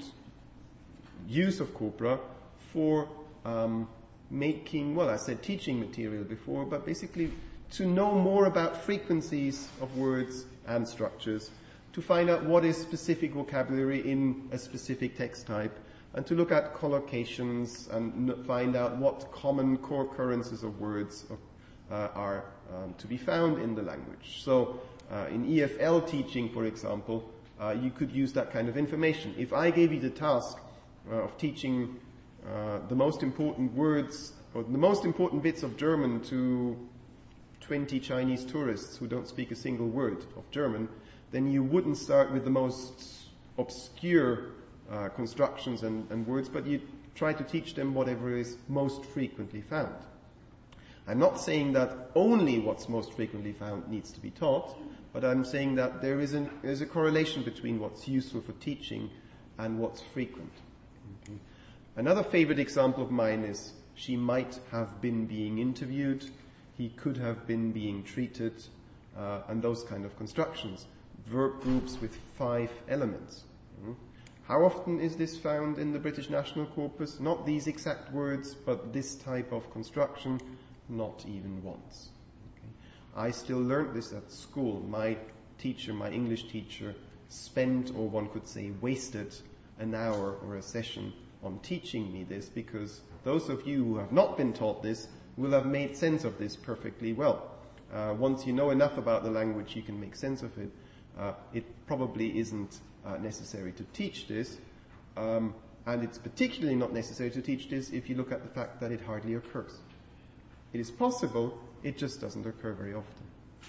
A: use of corpora for um, making, well, I said teaching material before, but basically to know more about frequencies of words and structures, to find out what is specific vocabulary in a specific text type, and to look at collocations and n- find out what common core occurrences of words uh, are um, to be found in the language. So uh, in E F L teaching, for example, uh, you could use that kind of information. If I gave you the task uh, of teaching Uh, the most important words, or the most important bits of German to twenty Chinese tourists who don't speak a single word of German, then you wouldn't start with the most obscure uh, constructions and, and words, but you try to teach them whatever is most frequently found. I'm not saying that only what's most frequently found needs to be taught, but I'm saying that there is, an, there is a correlation between what's useful for teaching and what's frequent. Okay. Another favorite example of mine is, she might have been being interviewed, he could have been being treated, uh, and those kind of constructions. Verb groups with five elements. Mm. How often is this found in the British National Corpus? Not these exact words, but this type of construction, not even once. Okay. I still learned this at school. My teacher, my English teacher, spent, or one could say wasted, an hour or a session on teaching me this, because those of you who have not been taught this will have made sense of this perfectly well. Uh, once you know enough about the language, you can make sense of it. uh, it probably isn't uh, necessary to teach this. Um, and it's particularly not necessary to teach this if you look at the fact that it hardly occurs. It is possible, it just doesn't occur very often.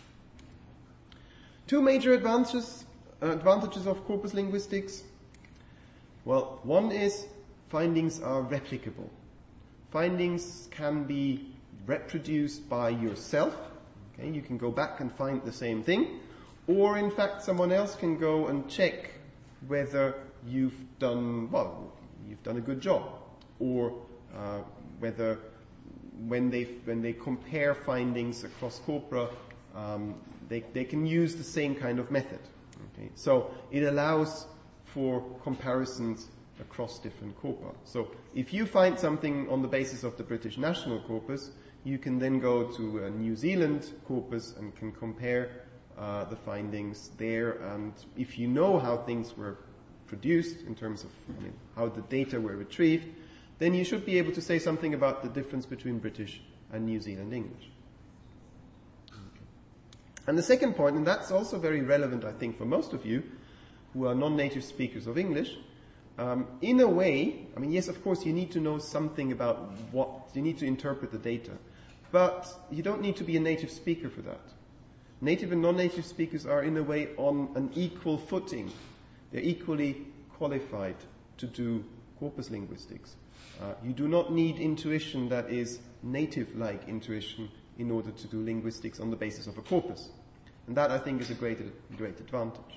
A: Two major advantages, uh, advantages of corpus linguistics. Well, one is findings are replicable. Findings can be reproduced by yourself. Okay, you can go back and find the same thing. Or in fact, someone else can go and check whether you've done, well, you've done a good job. Or uh, whether when they when they compare findings across corpora, um, they, they can use the same kind of method. Okay? So it allows for comparisons across different corpora. So if you find something on the basis of the British National Corpus, you can then go to a New Zealand corpus and can compare uh, the findings there. And if you know how things were produced in terms of I mean, how the data were retrieved, then you should be able to say something about the difference between British and New Zealand English. Okay. And the second point, and that's also very relevant, I think, for most of you who are non-native speakers of English, um, in a way, I mean, yes, of course, you need to know something about what, you need to interpret the data, but you don't need to be a native speaker for that. Native and non-native speakers are, in a way, on an equal footing. They're equally qualified to do corpus linguistics. Uh, you do not need intuition that is native-like intuition in order to do linguistics on the basis of a corpus. And that, I think, is a great, great advantage.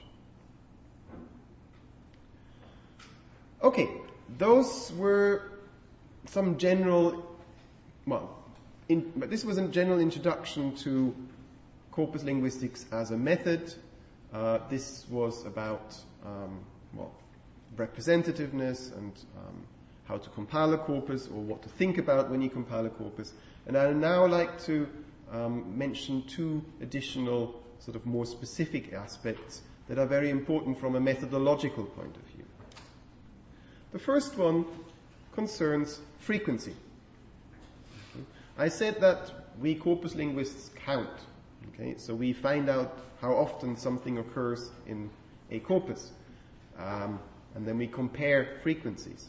A: Okay, those were some general, well, in, but this was a general introduction to corpus linguistics as a method. Uh, this was about, um, well, representativeness and um, how to compile a corpus or what to think about when you compile a corpus. And I would now like to um, mention two additional sort of more specific aspects that are very important from a methodological point of view. The first one concerns frequency. Okay. I said that we corpus linguists count. Okay, so we find out how often something occurs in a corpus, um, and then we compare frequencies.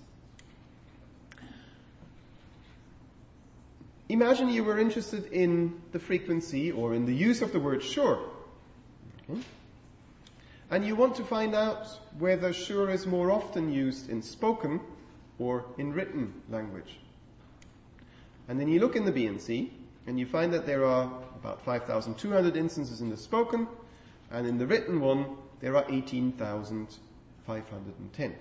A: Imagine you were interested in the frequency or in the use of the word sure. Okay. And you want to find out whether sure is more often used in spoken or in written language. And then you look in the B N C and you find that there are about five thousand two hundred instances in the spoken, and in the written one there are eighteen thousand five hundred ten.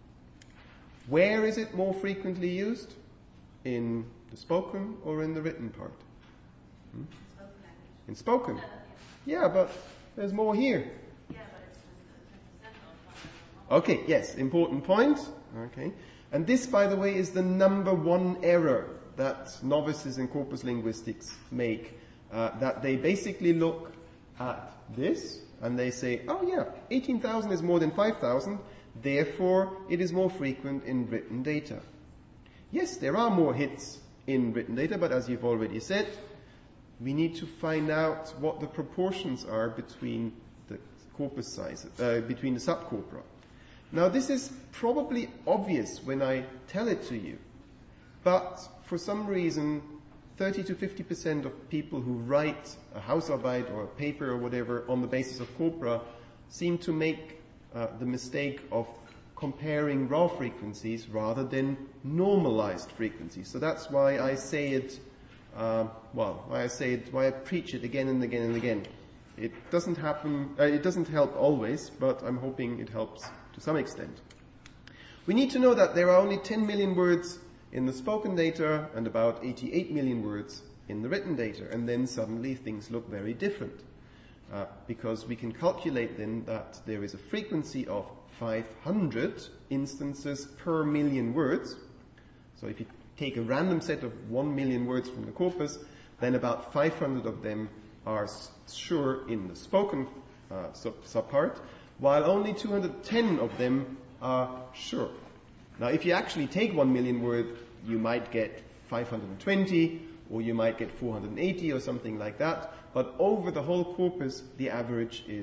A: Where is it more frequently used? In the spoken or in the written part? Hmm?
D: Spoken language.
A: In spoken?
D: Uh,
A: Yeah, but there's more here.
D: yeah. yeah, but it's ten percent of
A: Okay, yes, important point. Okay. And this, by the way, is the number one error that novices in corpus linguistics make. Uh, that they basically look at this and they say, oh yeah, eighteen thousand is more than five thousand, therefore it is more frequent in written data. Yes, there are more hits in written data, but as you've already said, we need to find out what the proportions are between the corpus sizes, uh, between the subcorpora. Now this is probably obvious when I tell it to you, but for some reason thirty to fifty percent of people who write a Hausarbeit or a paper or whatever on the basis of corpora seem to make uh, the mistake of comparing raw frequencies rather than normalized frequencies. So that's why I say it, uh, well, why I say it, why I preach it again and again and again. It doesn't happen, uh, it doesn't help always, but I'm hoping it helps to some extent. We need to know that there are only ten million words in the spoken data and about eighty-eight million words in the written data, and then suddenly things look very different. Uh, because we can calculate then that there is a frequency of five hundred instances per million words. So if you take a random set of one million words from the corpus, then about five hundred of them are sure in the spoken uh, sub, subpart, while only two hundred ten of them are sure. Now if you actually take one million words, you might get five hundred twenty, or you might get four hundred eighty or something like that, but over the whole corpus, the average is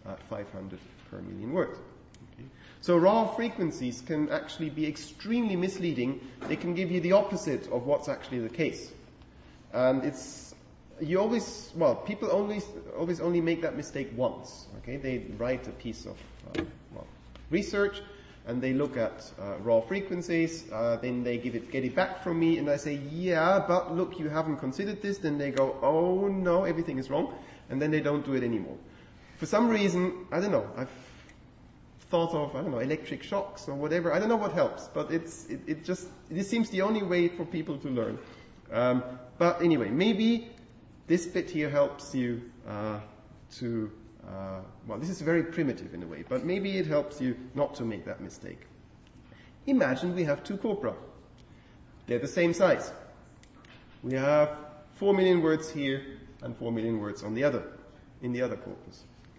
A: at five hundred per million words. Okay. So raw frequencies can actually be extremely misleading. They can give you the opposite of what's actually the case. And it's, you always, well, people only, always only make that mistake once. Okay, they write a piece of, uh, well, research, and they look at uh, raw frequencies, uh, then they give it, get it back from me, and I say, yeah, but look, you haven't considered this. Then they go, oh no, everything is wrong, and then they don't do it anymore. For some reason, I don't know, I've thought of, I don't know, electric shocks or whatever. I don't know what helps, but it's, it, it just, this seems the only way for people to learn. Um, but anyway, maybe this bit here helps you uh, to, uh, well, this is very primitive in a way, but maybe it helps you not to make that mistake. Imagine we have two corpora. They're the same size. We have four million words here and four million words on the other, in the other corpus.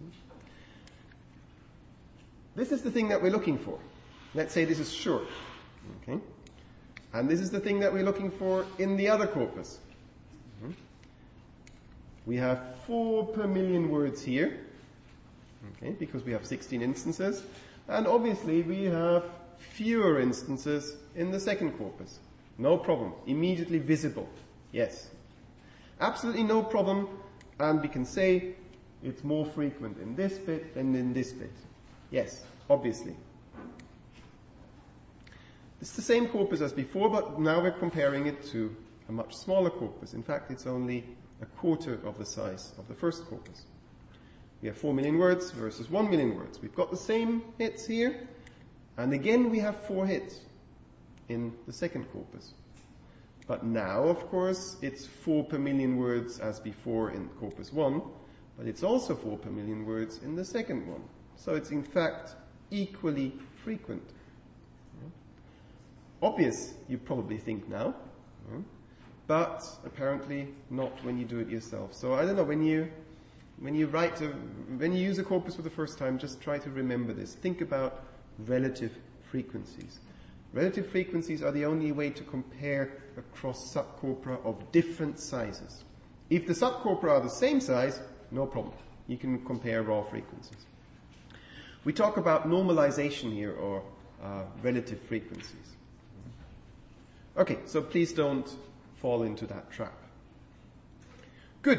A: This is the thing that we're looking for. Let's say this is short. Okay? And this is the thing that we're looking for in the other corpus. Mm-hmm. We have four per million words here. Okay, because we have sixteen instances. And obviously we have fewer instances in the second corpus. No problem. Immediately visible. Yes. Absolutely no problem. And we can say it's more frequent in this bit than in this bit. Yes, obviously. It's the same corpus as before, but now we're comparing it to a much smaller corpus. In fact, it's only a quarter of the size of the first corpus. We have four million words versus one million words. We've got the same hits here, and again we have four hits in the second corpus. But now, of course, it's four per million words as before in corpus one, but it's also four per million words in the second one. So it's in fact equally frequent. Obvious, you probably think now, but apparently not when you do it yourself. So I don't know, when you when you write, a, when you use a corpus for the first time, just try to remember this. Think about relative frequencies. Relative frequencies are the only way to compare across subcorpora of different sizes. If the subcorpora are the same size, no problem. You can compare raw frequencies. We talk about normalization here, or uh, relative frequencies. Okay, so please don't fall into that trap. Good.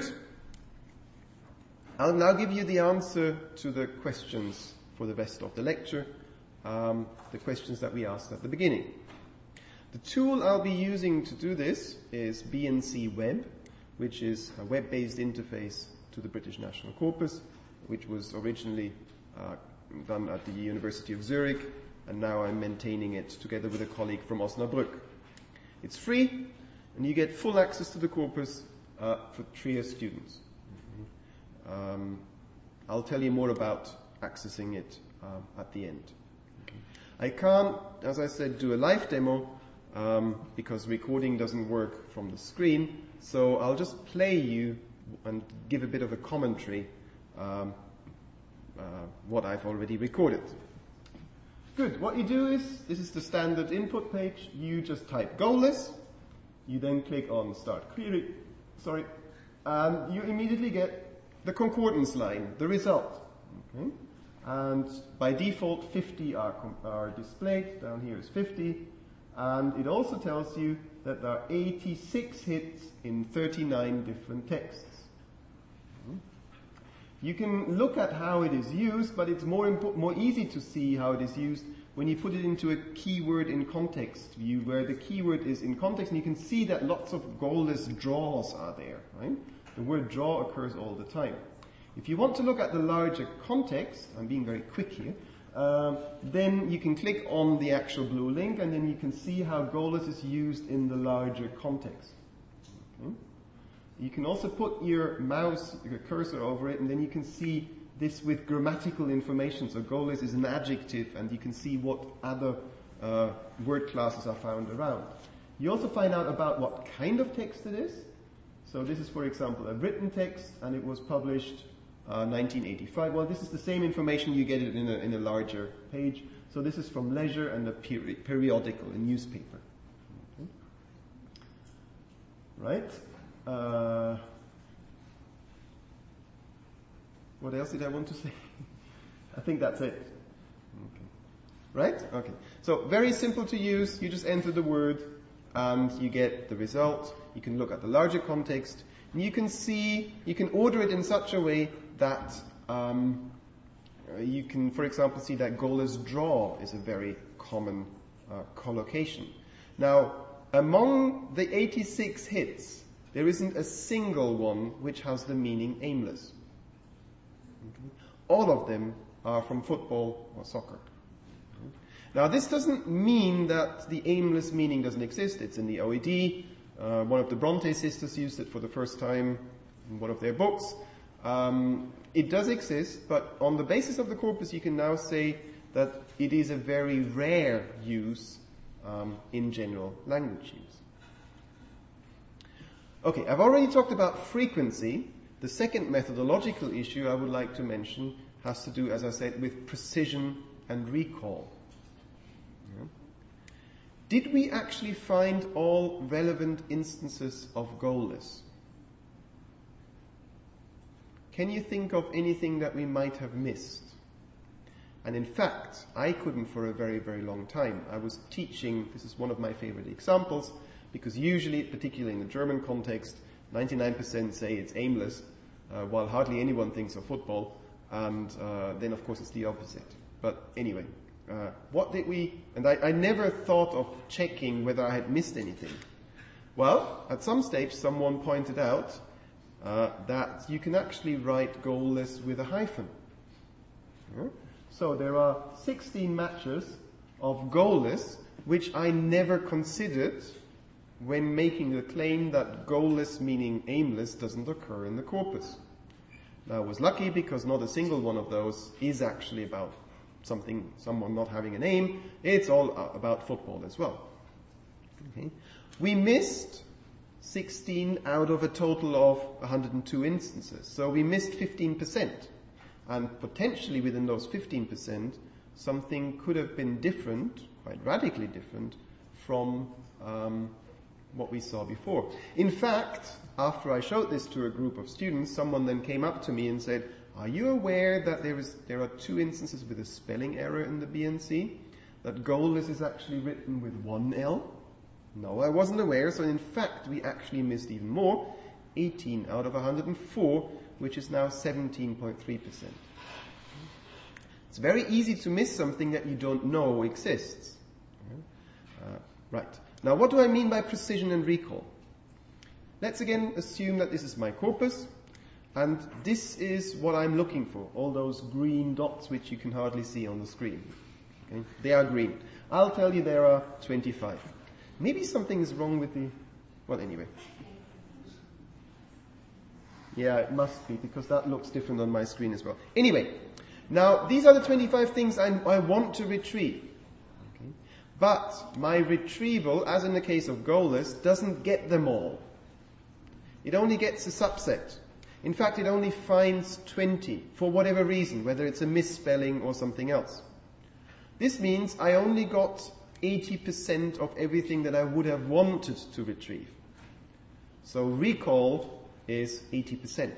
A: I'll now give you the answer to the questions for the rest of the lecture, um, the questions that we asked at the beginning. The tool I'll be using to do this is B N C Web, which is a web-based interface to the British National Corpus, which was originally uh, done at the University of Zurich, and now I'm maintaining it together with a colleague from Osnabrück. It's free, and you get full access to the corpus uh, for Trier students. Mm-hmm. Um, I'll tell you more about accessing it uh, at the end. Okay. I can't, as I said, do a live demo um, because recording doesn't work from the screen, so I'll just play you and give a bit of a commentary um, uh, what I've already recorded. Good. What you do is, this is the standard input page. You just type goalless. You then click on Start Query. Sorry. And you immediately get the concordance line, the result. Okay. And by default, fifty are, are displayed. Down here is fifty. And it also tells you that there are eighty-six hits in thirty-nine different texts. You can look at how it is used, but it's more impo- more easy to see how it is used when you put it into a keyword in context view, where the keyword is in context, and you can see that lots of goalless draws are there. Right? The word draw occurs all the time. If you want to look at the larger context, I'm being very quick here, um, then you can click on the actual blue link, and then you can see how goalless is used in the larger context. Okay? You can also put your mouse, your cursor over it, and then you can see this with grammatical information. So goalless is an adjective, and you can see what other uh, word classes are found around. You also find out about what kind of text it is. So this is, for example, a written text, and it was published uh, nineteen eighty-five. Well, this is the same information you get it in a, in a larger page. So this is from Leisure and a peri- periodical, a newspaper. Okay. Right? Uh, what else did I want to say? think that's it. Okay. Right? Okay. So very simple to use. You just enter the word and you get the result. You can look at the larger context. And you can see, you can order it in such a way that um, you can, for example, see that goalless draw is a very common uh, collocation. Now, among the eighty-six hits, there isn't a single one which has the meaning aimless. Okay. All of them are from football or soccer. Okay. Now, this doesn't mean that the aimless meaning doesn't exist. It's in the O E D. Uh, one of the Bronte sisters used it for the first time in one of their books. Um, it does exist, but on the basis of the corpus, you can now say that it is a very rare use um, in general language use. Okay, I've already talked about frequency. The second methodological issue I would like to mention has to do, as I said, with precision and recall. Yeah. Did we actually find all relevant instances of goalless? Can you think of anything that we might have missed? And in fact, I couldn't for a very, very long time. I was teaching, this is one of my favorite examples, because usually, particularly in the German context, ninety-nine percent say it's aimless, uh, while hardly anyone thinks of football, and uh, then of course it's the opposite. But anyway, uh, what did we, and I, I never thought of checking whether I had missed anything. Well, at some stage someone pointed out uh, that you can actually write goalless with a hyphen. Yeah? So there are sixteen matches of goalless which I never considered when making the claim that goalless meaning aimless doesn't occur in the corpus. Now I was lucky because not a single one of those is actually about something, someone not having a name. It's all about football as well. Okay. We missed sixteen out of a total of one hundred two instances. So we missed fifteen percent. And potentially within those fifteen percent, something could have been different, quite radically different, from um, what we saw before. In fact, after I showed this to a group of students, someone then came up to me and said, are you aware that there is there are two instances with a spelling error in the B N C? That goalless is actually written with one L? No, I wasn't aware, so in fact we actually missed even more, eighteen out of one hundred four, which is now seventeen point three percent. It's very easy to miss something that you don't know exists. Uh, right. Now, what do I mean by precision and recall? Let's again assume that this is my corpus, and this is what I'm looking for, all those green dots which you can hardly see on the screen. Okay? They are green. I'll tell you there are twenty-five. Maybe something is wrong with the... Well, anyway. Yeah, it must be, because that looks different on my screen as well. Anyway, now these are the twenty-five things I, I want to retrieve. Okay? But my retrieval, as in the case of goalless, doesn't get them all. It only gets a subset. In fact, it only finds twenty, for whatever reason, whether it's a misspelling or something else. This means I only got eighty percent of everything that I would have wanted to retrieve. So recall is eighty percent.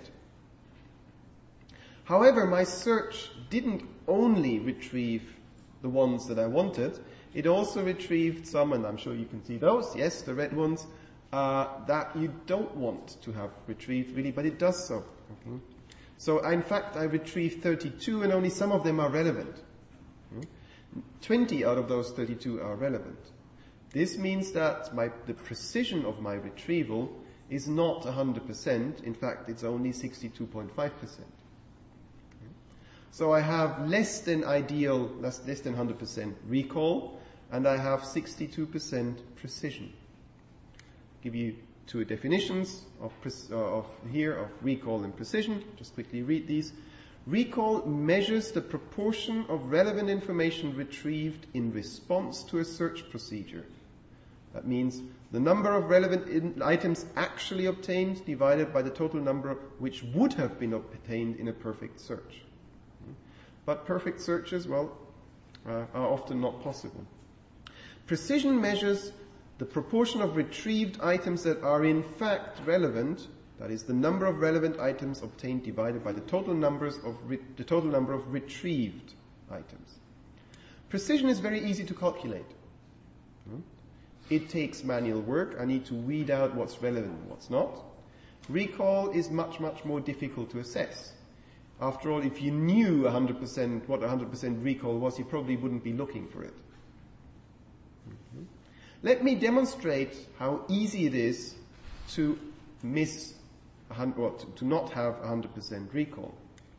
A: However, my search didn't only retrieve the ones that I wanted, it also retrieved some, and I'm sure you can see those, yes, the red ones, uh, that you don't want to have retrieved really, but it does so. Okay? So in fact I retrieved thirty-two and only some of them are relevant. Okay? twenty out of those thirty-two are relevant. This means that my, the precision of my retrieval is not one hundred percent. In fact, it's only sixty-two point five percent. So I have less than ideal, less, less than one hundred percent recall, and I have sixty-two percent precision. Give you two definitions of, uh, of here of recall and precision. Just quickly read these. Recall measures the proportion of relevant information retrieved in response to a search procedure. That means the number of relevant in- items actually obtained divided by the total number which would have been obtained in a perfect search. But perfect searches, well, uh, are often not possible. Precision measures the proportion of retrieved items that are in fact relevant. That is the number of relevant items obtained divided by the total numbers of re- the total number of retrieved items. Precision is very easy to calculate. Hmm? It takes manual work. I need to weed out what's relevant and what's not. Recall is much, much more difficult to assess. After all, if you knew one hundred percent what one hundred percent recall was, you probably wouldn't be looking for it. Mm-hmm. Let me demonstrate how easy it is to miss, or to not have one hundred percent recall.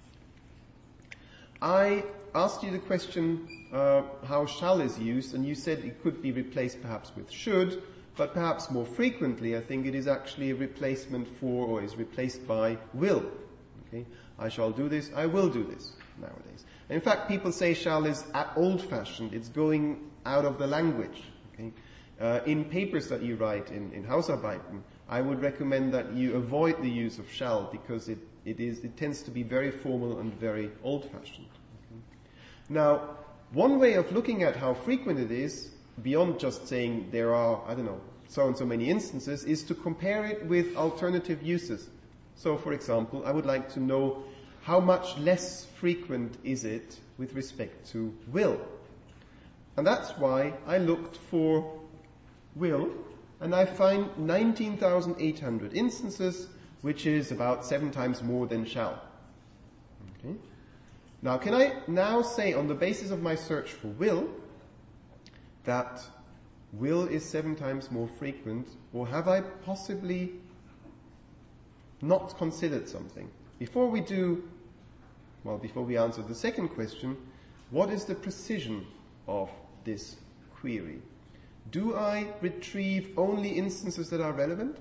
A: I asked you the question uh, how shall is used, and you said it could be replaced perhaps with should, but perhaps more frequently I think it is actually a replacement for, or is replaced by will. Okay? I shall do this, I will do this nowadays. And in fact, people say shall is old-fashioned. It's going out of the language. Okay? Uh, in papers that you write in, in Hausarbeiten, I would recommend that you avoid the use of shall because it, it is it tends to be very formal and very old-fashioned. Okay? Now, one way of looking at how frequent it is, beyond just saying there are, I don't know, so and so many instances, is to compare it with alternative uses. So, for example, I would like to know how much less frequent is it with respect to will. And that's why I looked for will, and I find nineteen thousand eight hundred instances, which is about seven times more than shall. Okay. Now, can I now say, on the basis of my search for will, that will is seven times more frequent, or have I possibly not considered something? Before we do, well, before we answer the second question, what is the precision of this query? Do I retrieve only instances that are relevant?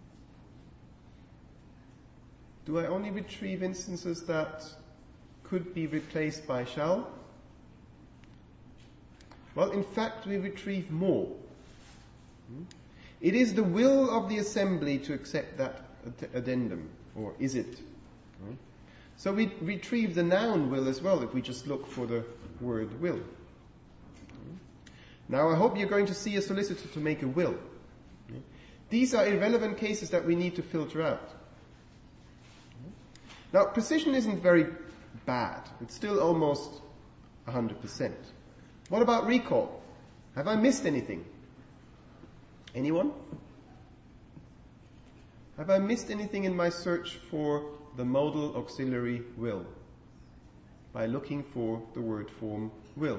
A: Do I only retrieve instances that could be replaced by shall? Well, in fact, we retrieve more. It is the will of the assembly to accept that addendum, or is it? So we retrieve the noun will as well if we just look for the word will. Now I hope you're going to see a solicitor to make a will. These are irrelevant cases that we need to filter out. Now precision isn't very bad. It's still almost one hundred percent. What about recall? Have I missed anything? Anyone? Have I missed anything in my search for the modal auxiliary will? By looking for the word form will.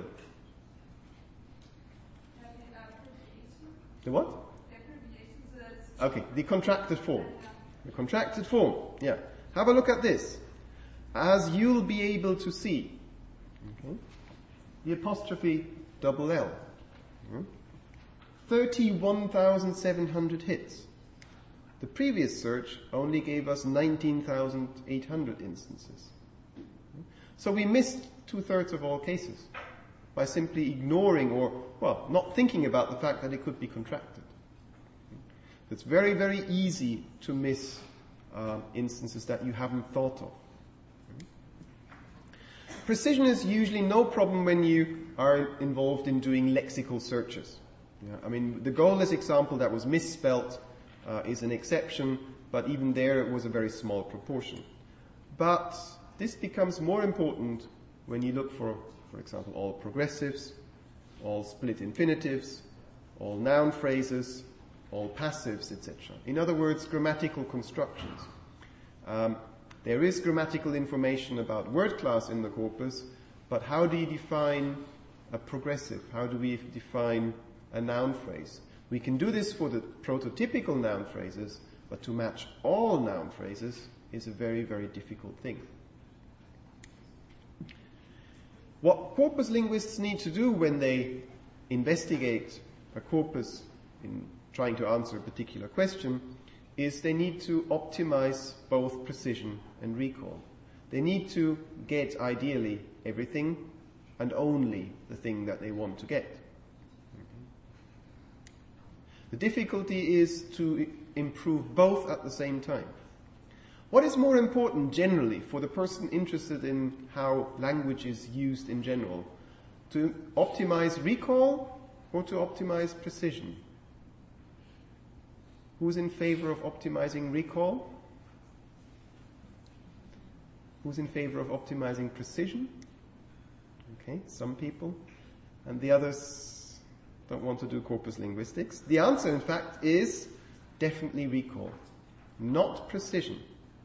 A: The what? Okay, the contracted form. The contracted form, yeah. Have a look at this. As you'll be able to see. Okay. The apostrophe double L. thirty-one thousand seven hundred hits. The previous search only gave us nineteen thousand eight hundred instances. So we missed two-thirds of all cases by simply ignoring or, well, not thinking about the fact that it could be contracted. It's very, very easy to miss uh, instances that you haven't thought of. Precision is usually no problem when you are involved in doing lexical searches. Yeah, I mean, the goalless example that was misspelt uh, is an exception, but even there it was a very small proportion. But this becomes more important when you look for, for example, all progressives, all split infinitives, all noun phrases, all passives, et cetera. In other words, grammatical constructions. Um, there is grammatical information about word class in the corpus, but how do you define a progressive? How do we define a noun phrase? We can do this for the prototypical noun phrases, but to match all noun phrases is a very, very difficult thing. What corpus linguists need to do when they investigate a corpus in trying to answer a particular question is they need to optimize both precision and recall. They need to get, ideally, everything and only the thing that they want to get. The difficulty is to improve both at the same time. What is more important generally for the person interested in how language is used in general? To optimize recall or to optimize precision? Who's in favor of optimizing recall? Who's in favor of optimizing precision? Okay, some people. And the others don't want to do corpus linguistics. The answer, in fact, is definitely recall, not precision.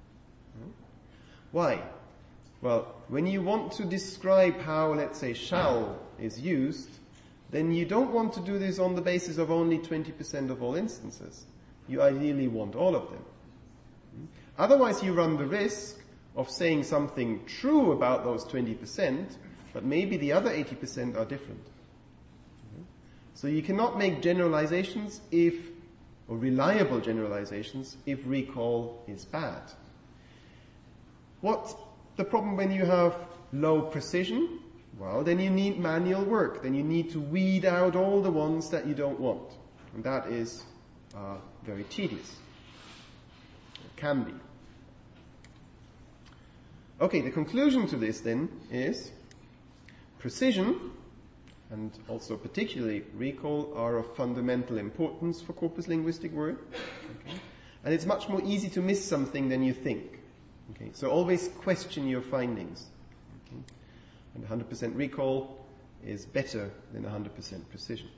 A: Why? Well, when you want to describe how, let's say, shall is used, then you don't want to do this on the basis of only twenty percent of all instances. You ideally want all of them. Otherwise, you run the risk of saying something true about those twenty percent, but maybe the other eighty percent are different. So you cannot make generalizations if, or reliable generalizations, if recall is bad. What's the problem when you have low precision? Well, then you need manual work. Then you need to weed out all the ones that you don't want. And that is uh, very tedious. It can be. Okay, the conclusion to this then is precision, and also particularly recall, are of fundamental importance for corpus linguistic word. Okay. And it's much more easy to miss something than you think. Okay. So always question your findings. Okay. And one hundred percent recall is better than one hundred percent precision.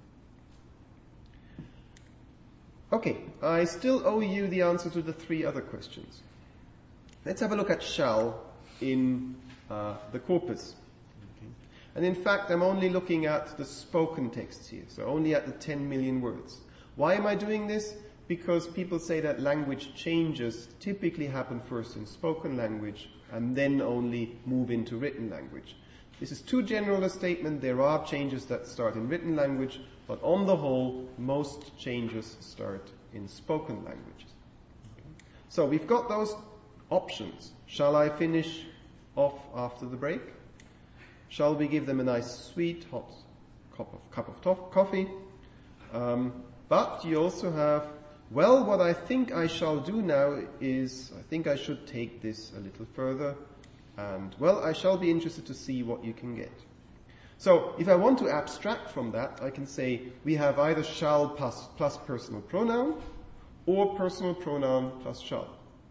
A: Okay, I still owe you the answer to the three other questions. Let's have a look at shall in uh, the corpus. Okay. And in fact, I'm only looking at the spoken texts here, so only at the ten million words. Why am I doing this? Because people say that language changes typically happen first in spoken language and then only move into written language. This is too general a statement. There are changes that start in written language, but on the whole, most changes start in spoken languages. Okay. So we've got those options. Shall I finish off after the break? Shall we give them a nice sweet hot cup of, cup of to- coffee? Um, but you also have, well, what I think I shall do now is, I think I should take this a little further, and, well, I shall be interested to see what you can get. So, if I want to abstract from that, I can say we have either shall plus, plus personal pronoun, or personal pronoun plus shall.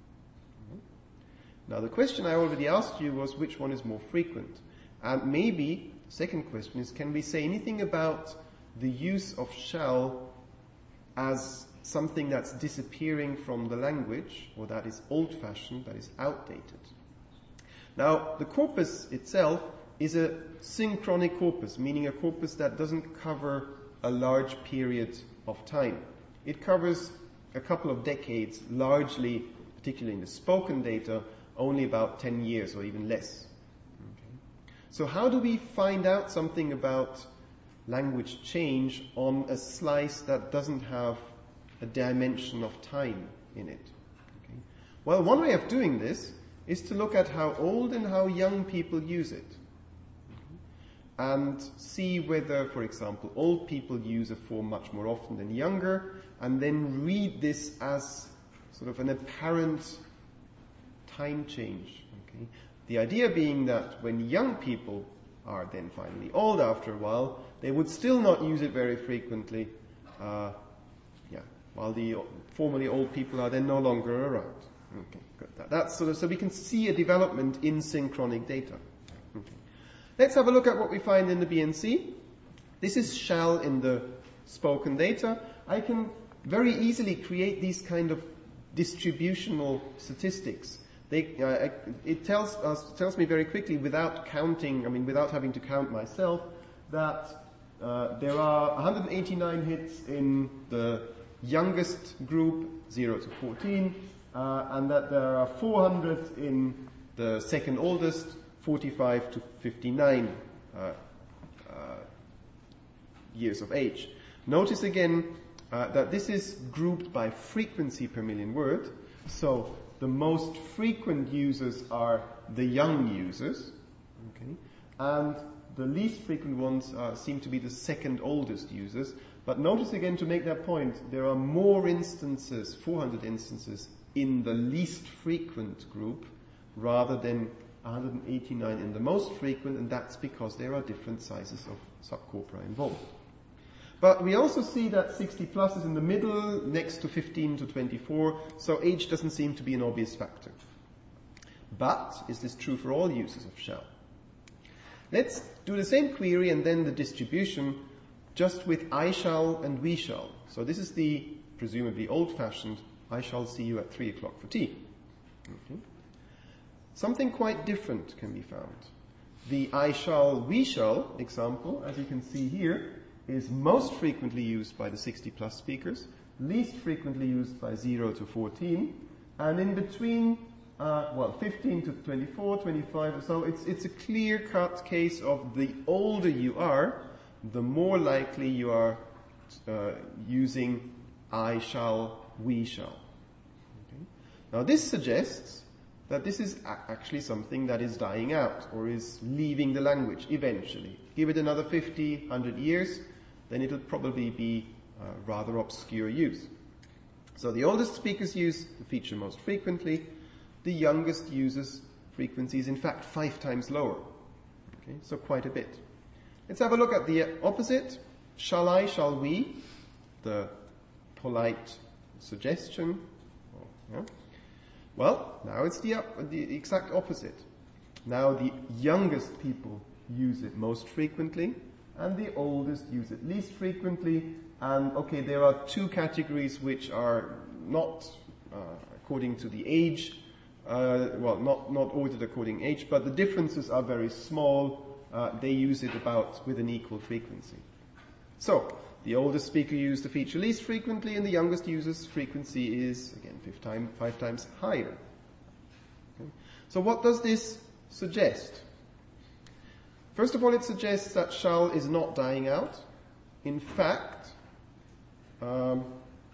A: Now, the question I already asked you was which one is more frequent. And maybe, the second question is, can we say anything about the use of shall as something that's disappearing from the language, or that is old-fashioned, that is outdated? Now, the corpus itself is a synchronic corpus, meaning a corpus that doesn't cover a large period of time. It covers a couple of decades, largely, particularly in the spoken data, only about ten years or even less. Okay. So how do we find out something about language change on a slice that doesn't have a dimension of time in it? Okay. Well, one way of doing this is to look at how old and how young people use it. And see whether, for example, old people use a form much more often than younger, and then read this as sort of an apparent time change. Okay? The idea being that when young people are then finally old after a while, they would still not use it very frequently, uh, yeah, while the formerly old people are then no longer around. Okay, good. That, that's sort of, so we can see a development in synchronic data. Okay. Let's have a look at what we find in the B N C. This is shall in the spoken data. I can very easily create these kind of distributional statistics. They, uh, it tells us, tells me very quickly, without counting, I mean, without having to count myself, that uh, there are one hundred eighty-nine hits in the youngest group, zero to fourteen, uh, and that there are four hundred in the second oldest, forty-five to fifty-nine uh, uh, years of age. Notice again uh, that this is grouped by frequency per million word. So the most frequent users are the young users, okay, and the least frequent ones uh, seem to be the second oldest users. But notice again, to make that point, there are more instances, four hundred instances, in the least frequent group rather than one hundred eighty-nine in the most frequent, and that's because there are different sizes of subcorpora involved. But we also see that sixty plus is in the middle, next to fifteen to twenty-four, so age doesn't seem to be an obvious factor. But is this true for all users of shall? Let's do the same query and then the distribution just with I shall and we shall. So this is the presumably old-fashioned I shall see you at three o'clock for tea. Okay. Something quite different can be found. The I shall, we shall example, as you can see here, is most frequently used by the sixty plus speakers, least frequently used by zero to fourteen, and in between, uh, well, fifteen to twenty-four, twenty-five, so it's, it's a clear-cut case of the older you are, the more likely you are uh, using I shall, we shall. Okay. Now this suggests that this is a- actually something that is dying out or is leaving the language eventually. Give it another fifty, one hundred years, then it'll probably be uh, rather obscure use. So the oldest speakers use the feature most frequently. The youngest uses frequencies, in fact, five times lower. Okay, so quite a bit. Let's have a look at the opposite. Shall I, shall we? The polite suggestion. Oh, yeah. Well, now it's the, up, the exact opposite. Now the youngest people use it most frequently, and the oldest use it least frequently. And okay, there are two categories which are not uh, according to the age, uh, well, not, not ordered according to age, but the differences are very small. Uh, they use it about with an equal frequency. So, the oldest speaker used the feature least frequently, and the youngest user's frequency is, again, five, time, five times higher. Okay. So what does this suggest? First of all, it suggests that shall is not dying out. In fact, um,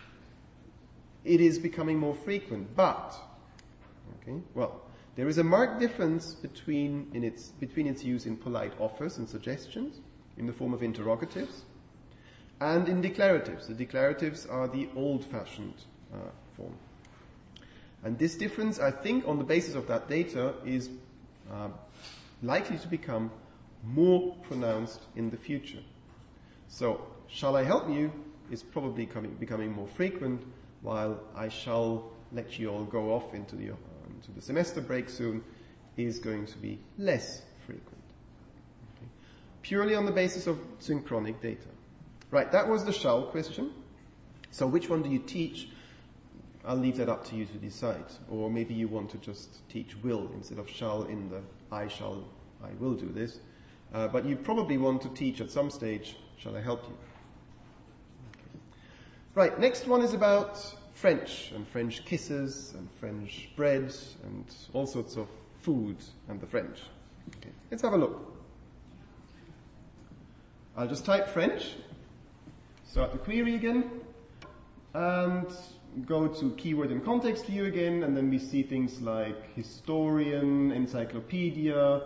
A: it is becoming more frequent, but, okay, well, there is a marked difference between, in its, between its use in polite offers and suggestions, in the form of interrogatives, and in declaratives. The declaratives are the old-fashioned uh, form. And this difference, I think, on the basis of that data, is uh, likely to become more pronounced in the future. So, shall I help you is probably coming, becoming more frequent, while I shall let you all go off into the, uh, into the semester break soon is going to be less frequent. Okay. Purely on the basis of synchronic data. Right, that was the shall question. So which one do you teach? I'll leave that up to you to decide. Or maybe you want to just teach will instead of shall in the I shall, I will do this. Uh, but you probably want to teach at some stage, shall I help you? Okay. Right, next one is about French and French kisses and French bread and all sorts of food and the French. Okay. Let's have a look. I'll just type French. Start the query again, and go to keyword and context view again, and then we see things like historian, encyclopedia, uh,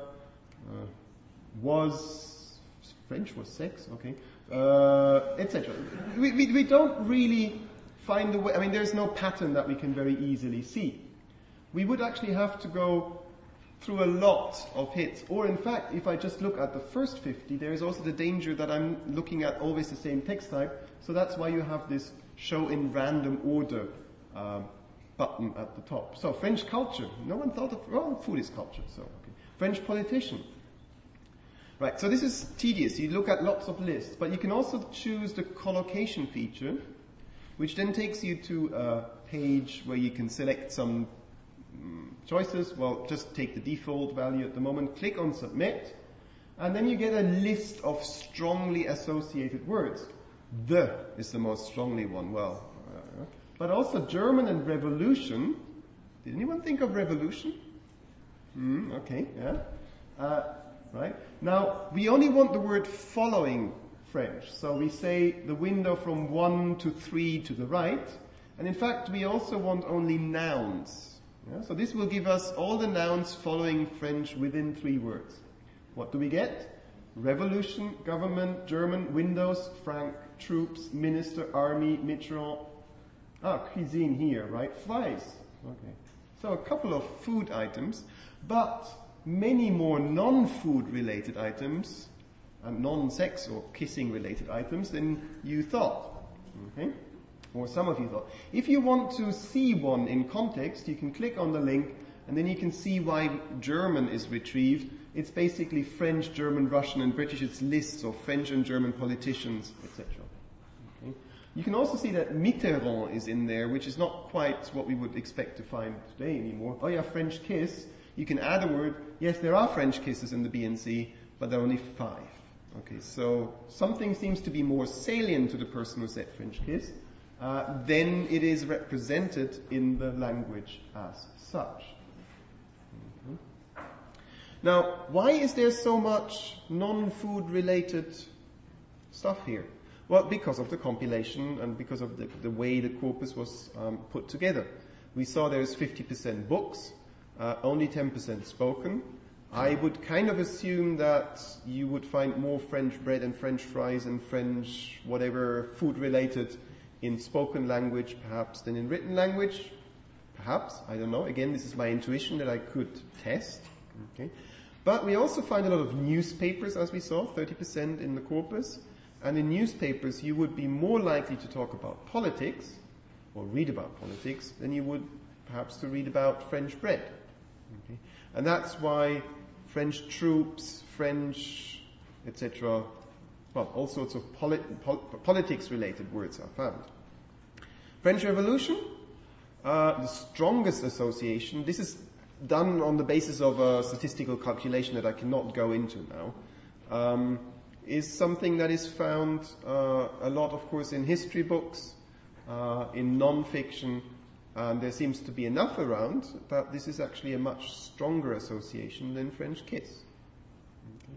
A: was, French was sex, okay, uh, et cetera. We, we, we don't really find the way, I mean, there's no pattern that we can very easily see. We would actually have to go through a lot of hits. Or in fact, if I just look at the first fifty, there is also the danger that I'm looking at always the same text type. So that's why you have this show in random order uh, button at the top. So French culture. No one thought of, well, food is culture. So okay. French politician. Right, so this is tedious. You look at lots of lists. But you can also choose the collocation feature, which then takes you to a page where you can select some choices. Well, just take the default value at the moment, click on submit, and then you get a list of strongly associated words. The is the most strongly one, well, uh, but also German and revolution. Did anyone think of revolution? Mm, okay, yeah. Uh, right. Now, we only want the word following French, so we say the window from one to three to the right, and in fact we also want only nouns. Yeah, so this will give us all the nouns following French within three words. What do we get? Revolution, government, German, windows, franc, troops, minister, army, Mitterrand. Ah, cuisine here, right? Fries. Okay. So a couple of food items, but many more non-food related items and non-sex or kissing related items than you thought. Okay? Or some of you thought. If you want to see one in context, you can click on the link And then you can see why German is retrieved. It's basically French, German, Russian, and British. It's lists of French and German politicians, et cetera. Okay. You can also see that Mitterrand is in there, which is not quite what we would expect to find today anymore. Oh yeah, French kiss. You can add a word. Yes, there are French kisses in the B N C, but there are only five. Okay, so something seems to be more salient to the person who said French kiss, uh, then it is represented in the language as such. Mm-hmm. Now, why is there so much non-food related stuff here? Well, because of the compilation and because of the, the way the corpus was um, put together. We saw there's fifty percent books, uh, only ten percent spoken. I would kind of assume that you would find more French bread and French fries and French whatever food related in spoken language perhaps than in written language. Perhaps, I don't know. Again, this is my intuition that I could test. Okay. But we also find a lot of newspapers, as we saw, thirty percent in the corpus. And in newspapers you would be more likely to talk about politics or read about politics than you would perhaps to read about French bread. Okay. And that's why French troops, French, et cetera, well, all sorts of polit- pol- politics-related words are found. French Revolution, uh, the strongest association, this is done on the basis of a statistical calculation that I cannot go into now, um, is something that is found uh, a lot, of course, in history books, uh, in non-fiction, and there seems to be enough around that this is actually a much stronger association than French kiss. Okay.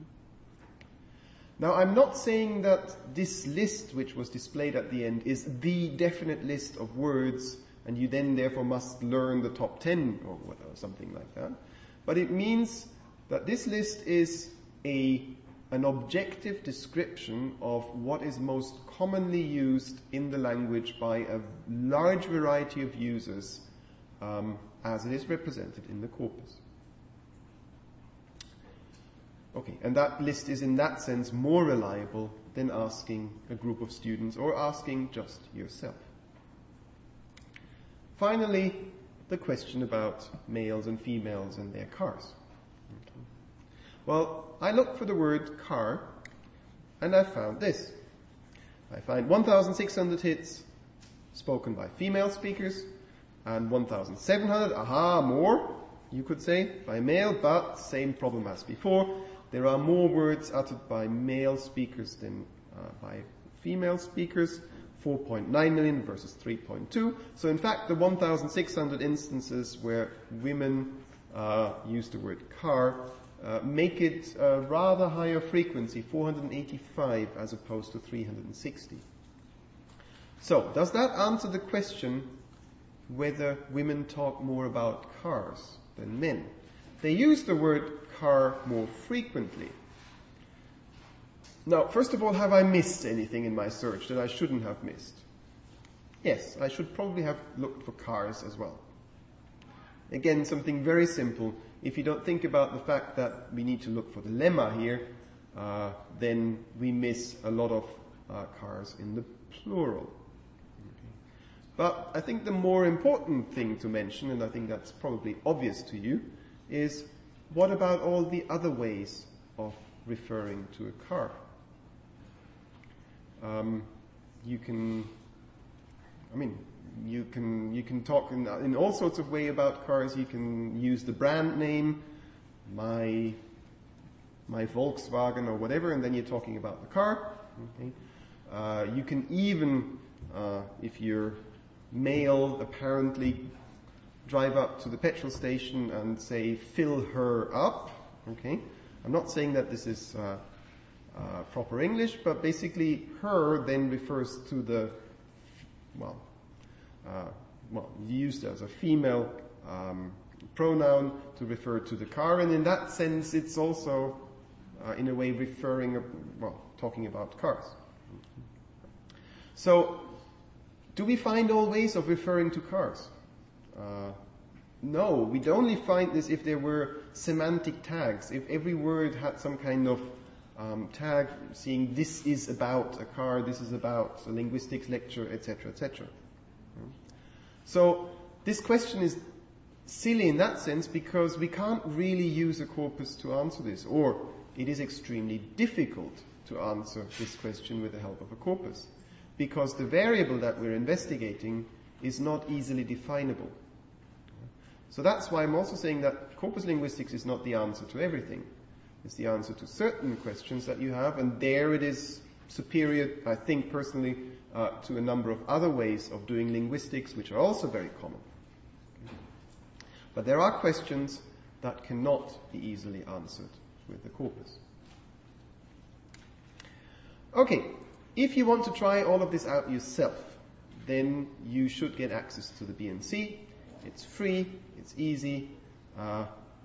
A: Now, I'm not saying that this list, which was displayed at the end, is the definite list of words, and you then therefore must learn the top ten or, what, or something like that. But it means that this list is a an objective description of what is most commonly used in the language by a large variety of users um, as it is represented in the corpus. Okay, and that list is in that sense more reliable than asking a group of students or asking just yourself. Finally, the question about males and females and their cars. Okay. Well, I looked for the word car, and I found this. I find one thousand six hundred hits spoken by female speakers, and one thousand seven hundred, aha, more, you could say, by male, but same problem as before. There are more words uttered by male speakers than uh, by female speakers, four point nine million versus three point two. So in fact, the one thousand six hundred instances where women uh, use the word car Uh, make it a rather higher frequency, four hundred eighty-five as opposed to three hundred sixty. So, does that answer the question whether women talk more about cars than men? They use the word car more frequently. Now, first of all, have I missed anything in my search that I shouldn't have missed? Yes, I should probably have looked for cars as well. Again, something very simple. If you don't think about the fact that we need to look for the lemma here, uh, then we miss a lot of uh, cars in the plural. Okay. But I think the more important thing to mention, and I think that's probably obvious to you, is what about all the other ways of referring to a car? Um, you can, I mean, You can you can talk in, in all sorts of ways about cars. You can use the brand name, my my Volkswagen or whatever, and then you're talking about the car. Okay. Uh, you can even, uh, if you're male, apparently drive up to the petrol station and say, "Fill her up." Okay. I'm not saying that this is uh, uh, proper English, but basically, her then refers to the well. Uh, well, used as a female um, pronoun to refer to the car, and in that sense it's also uh, in a way referring, well, talking about cars. So, do we find all ways of referring to cars? Uh, no, we'd only find this if there were semantic tags, if every word had some kind of um, tag saying this is about a car, this is about a linguistics lecture, et cetera, et cetera. So this question is silly in that sense because we can't really use a corpus to answer this, or it is extremely difficult to answer this question with the help of a corpus, because the variable that we're investigating is not easily definable. So that's why I'm also saying that corpus linguistics is not the answer to everything. It's the answer to certain questions that you have, and there it is superior, I think personally, uh, to a number of other ways of doing linguistics, which are also very common. But there are questions that cannot be easily answered with the corpus. Okay, if you want to try all of this out yourself, then you should get access to the B N C. It's free, it's easy. Uh,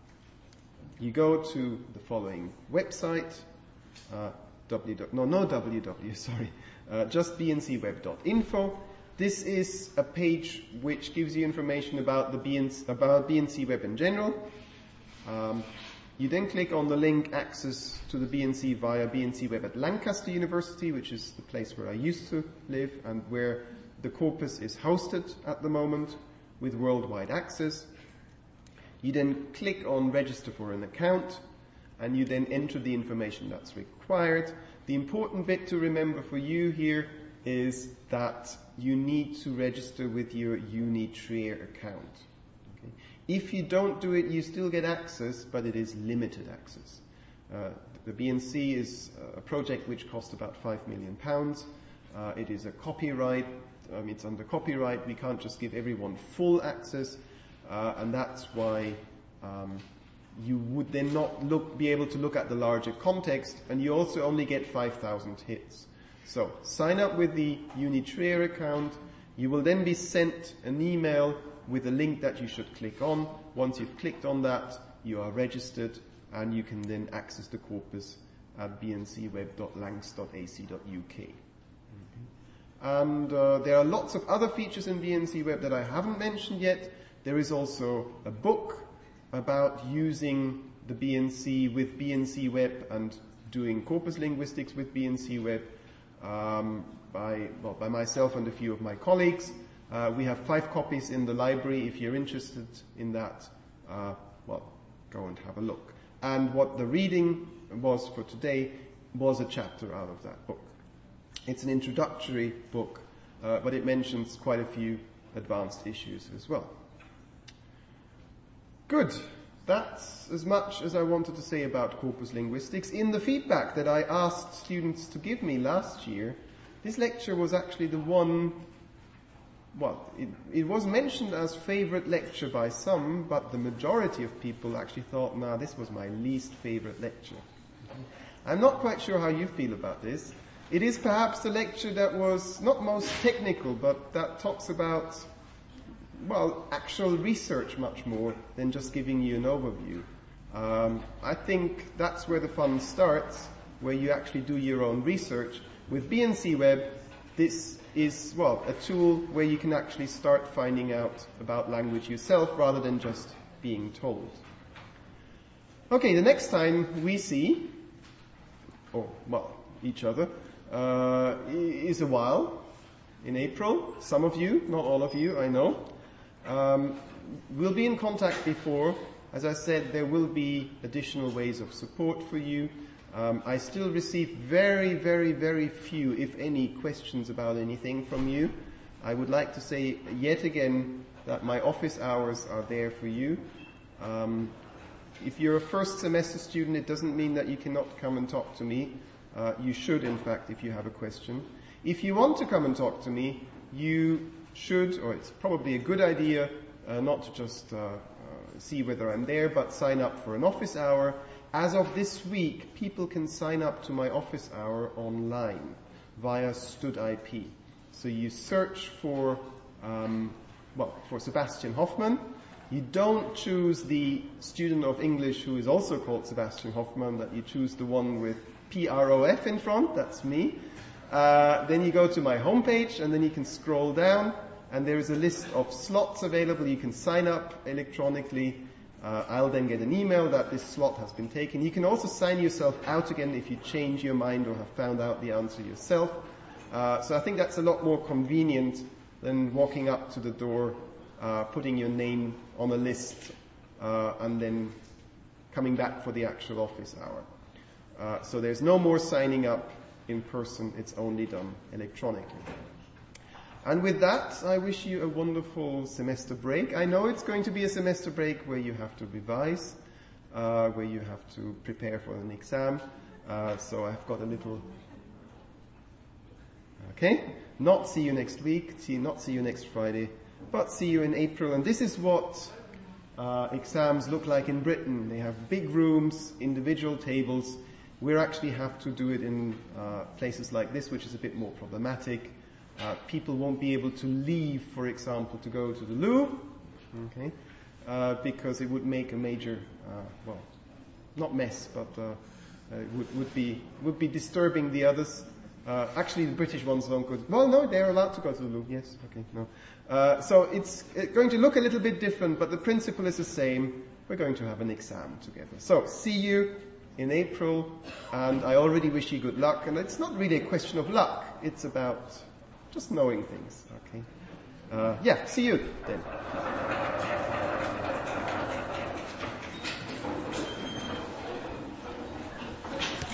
A: you go to the following website, uh, w, no, no www, sorry, uh, just b n c web dot info. This is a page which gives you information about the B N C, about B N C Web in general. Um, you then click on the link access to the B N C via B N C Web at Lancaster University, which is the place where I used to live and where the corpus is hosted at the moment with worldwide access. You then click on register for an account and you then enter the information that's required. The important bit to remember for you here is that you need to register with your Unitrare account. Okay? If you don't do it, you still get access, but it is limited access. Uh, the B N C is a project which cost about five million pounds. Uh, it is a copyright. Um, it's under copyright. We can't just give everyone full access, uh, and that's why um, you would then not look, be able to look at the larger context, and you also only get five thousand hits. So sign up with the Unitrare account. You will then be sent an email with a link that you should click on. Once you've clicked on that, you are registered and you can then access the corpus at b n c web dot lancs dot a c dot u k. And uh, there are lots of other features in B N C Web that I haven't mentioned yet. There is also a book about using the B N C with B N C Web and doing corpus linguistics with B N C Web. Um, by, well, by myself and a few of my colleagues. Uh, we have five copies in the library. If you're interested in that, uh, well, go and have a look. And what the reading was for today was a chapter out of that book. It's an introductory book, uh, but it mentions quite a few advanced issues as well. Good. That's as much as I wanted to say about corpus linguistics. In the feedback that I asked students to give me last year, this lecture was actually the one, well, it, it was mentioned as favorite lecture by some, but the majority of people actually thought, nah, this was my least favorite lecture. I'm not quite sure how you feel about this. It is perhaps the lecture that was not most technical, but that talks about well, actual research much more than just giving you an overview. Um, I think that's where the fun starts, where you actually do your own research. With B N C Web, this is, well, a tool where you can actually start finding out about language yourself rather than just being told. Okay, the next time we see, or, well, each other, uh, is a while, in April. Some of you, not all of you, I know. Um, we'll be in contact before. As I said, there will be additional ways of support for you. Um, I still receive very, very, very few, if any, questions about anything from you. I would like to say yet again that my office hours are there for you. Um, if you're a first semester student, it doesn't mean that you cannot come and talk to me. Uh, you should, in fact, if you have a question. If you want to come and talk to me, you should, or it's probably a good idea, uh, not to just uh, uh, see whether I'm there, but sign up for an office hour. As of this week, people can sign up to my office hour online via StudIP. So you search for, um, well, for Sebastian Hoffmann. You don't choose the student of English who is also called Sebastian Hoffmann, that you choose the one with P R O F in front, that's me. Uh, then you go to my homepage and then you can scroll down and there is a list of slots available. You can sign up electronically. Uh, I'll then get an email that this slot has been taken. You can also sign yourself out again if you change your mind or have found out the answer yourself. Uh, so I think that's a lot more convenient than walking up to the door uh, putting your name on a list, uh, and then coming back for the actual office hour. Uh, so there's no more signing up in person, it's only done electronically. And with that, I wish you a wonderful semester break. I know it's going to be a semester break where you have to revise, uh, where you have to prepare for an exam. Uh, so I've got a little... Okay? Not see you next week, see, not see you next Friday, but see you in April. And this is what uh, exams look like in Britain. They have big rooms, individual tables. We actually have to do it in uh, places like this, which is a bit more problematic. Uh, people won't be able to leave, for example, to go to the Louvre, okay, uh, because it would make a major, uh, well, not mess, but uh, uh, it would, would be would be disturbing the others. Uh, actually, the British ones don't go. Well, no, they're allowed to go to the Louvre. Yes, okay, no. Uh, so it's going to look a little bit different, but the principle is the same. We're going to have an exam together. So, see you in April, and I already wish you good luck. And it's not really a question of luck; it's about just knowing things, okay? Uh, yeah, see you then.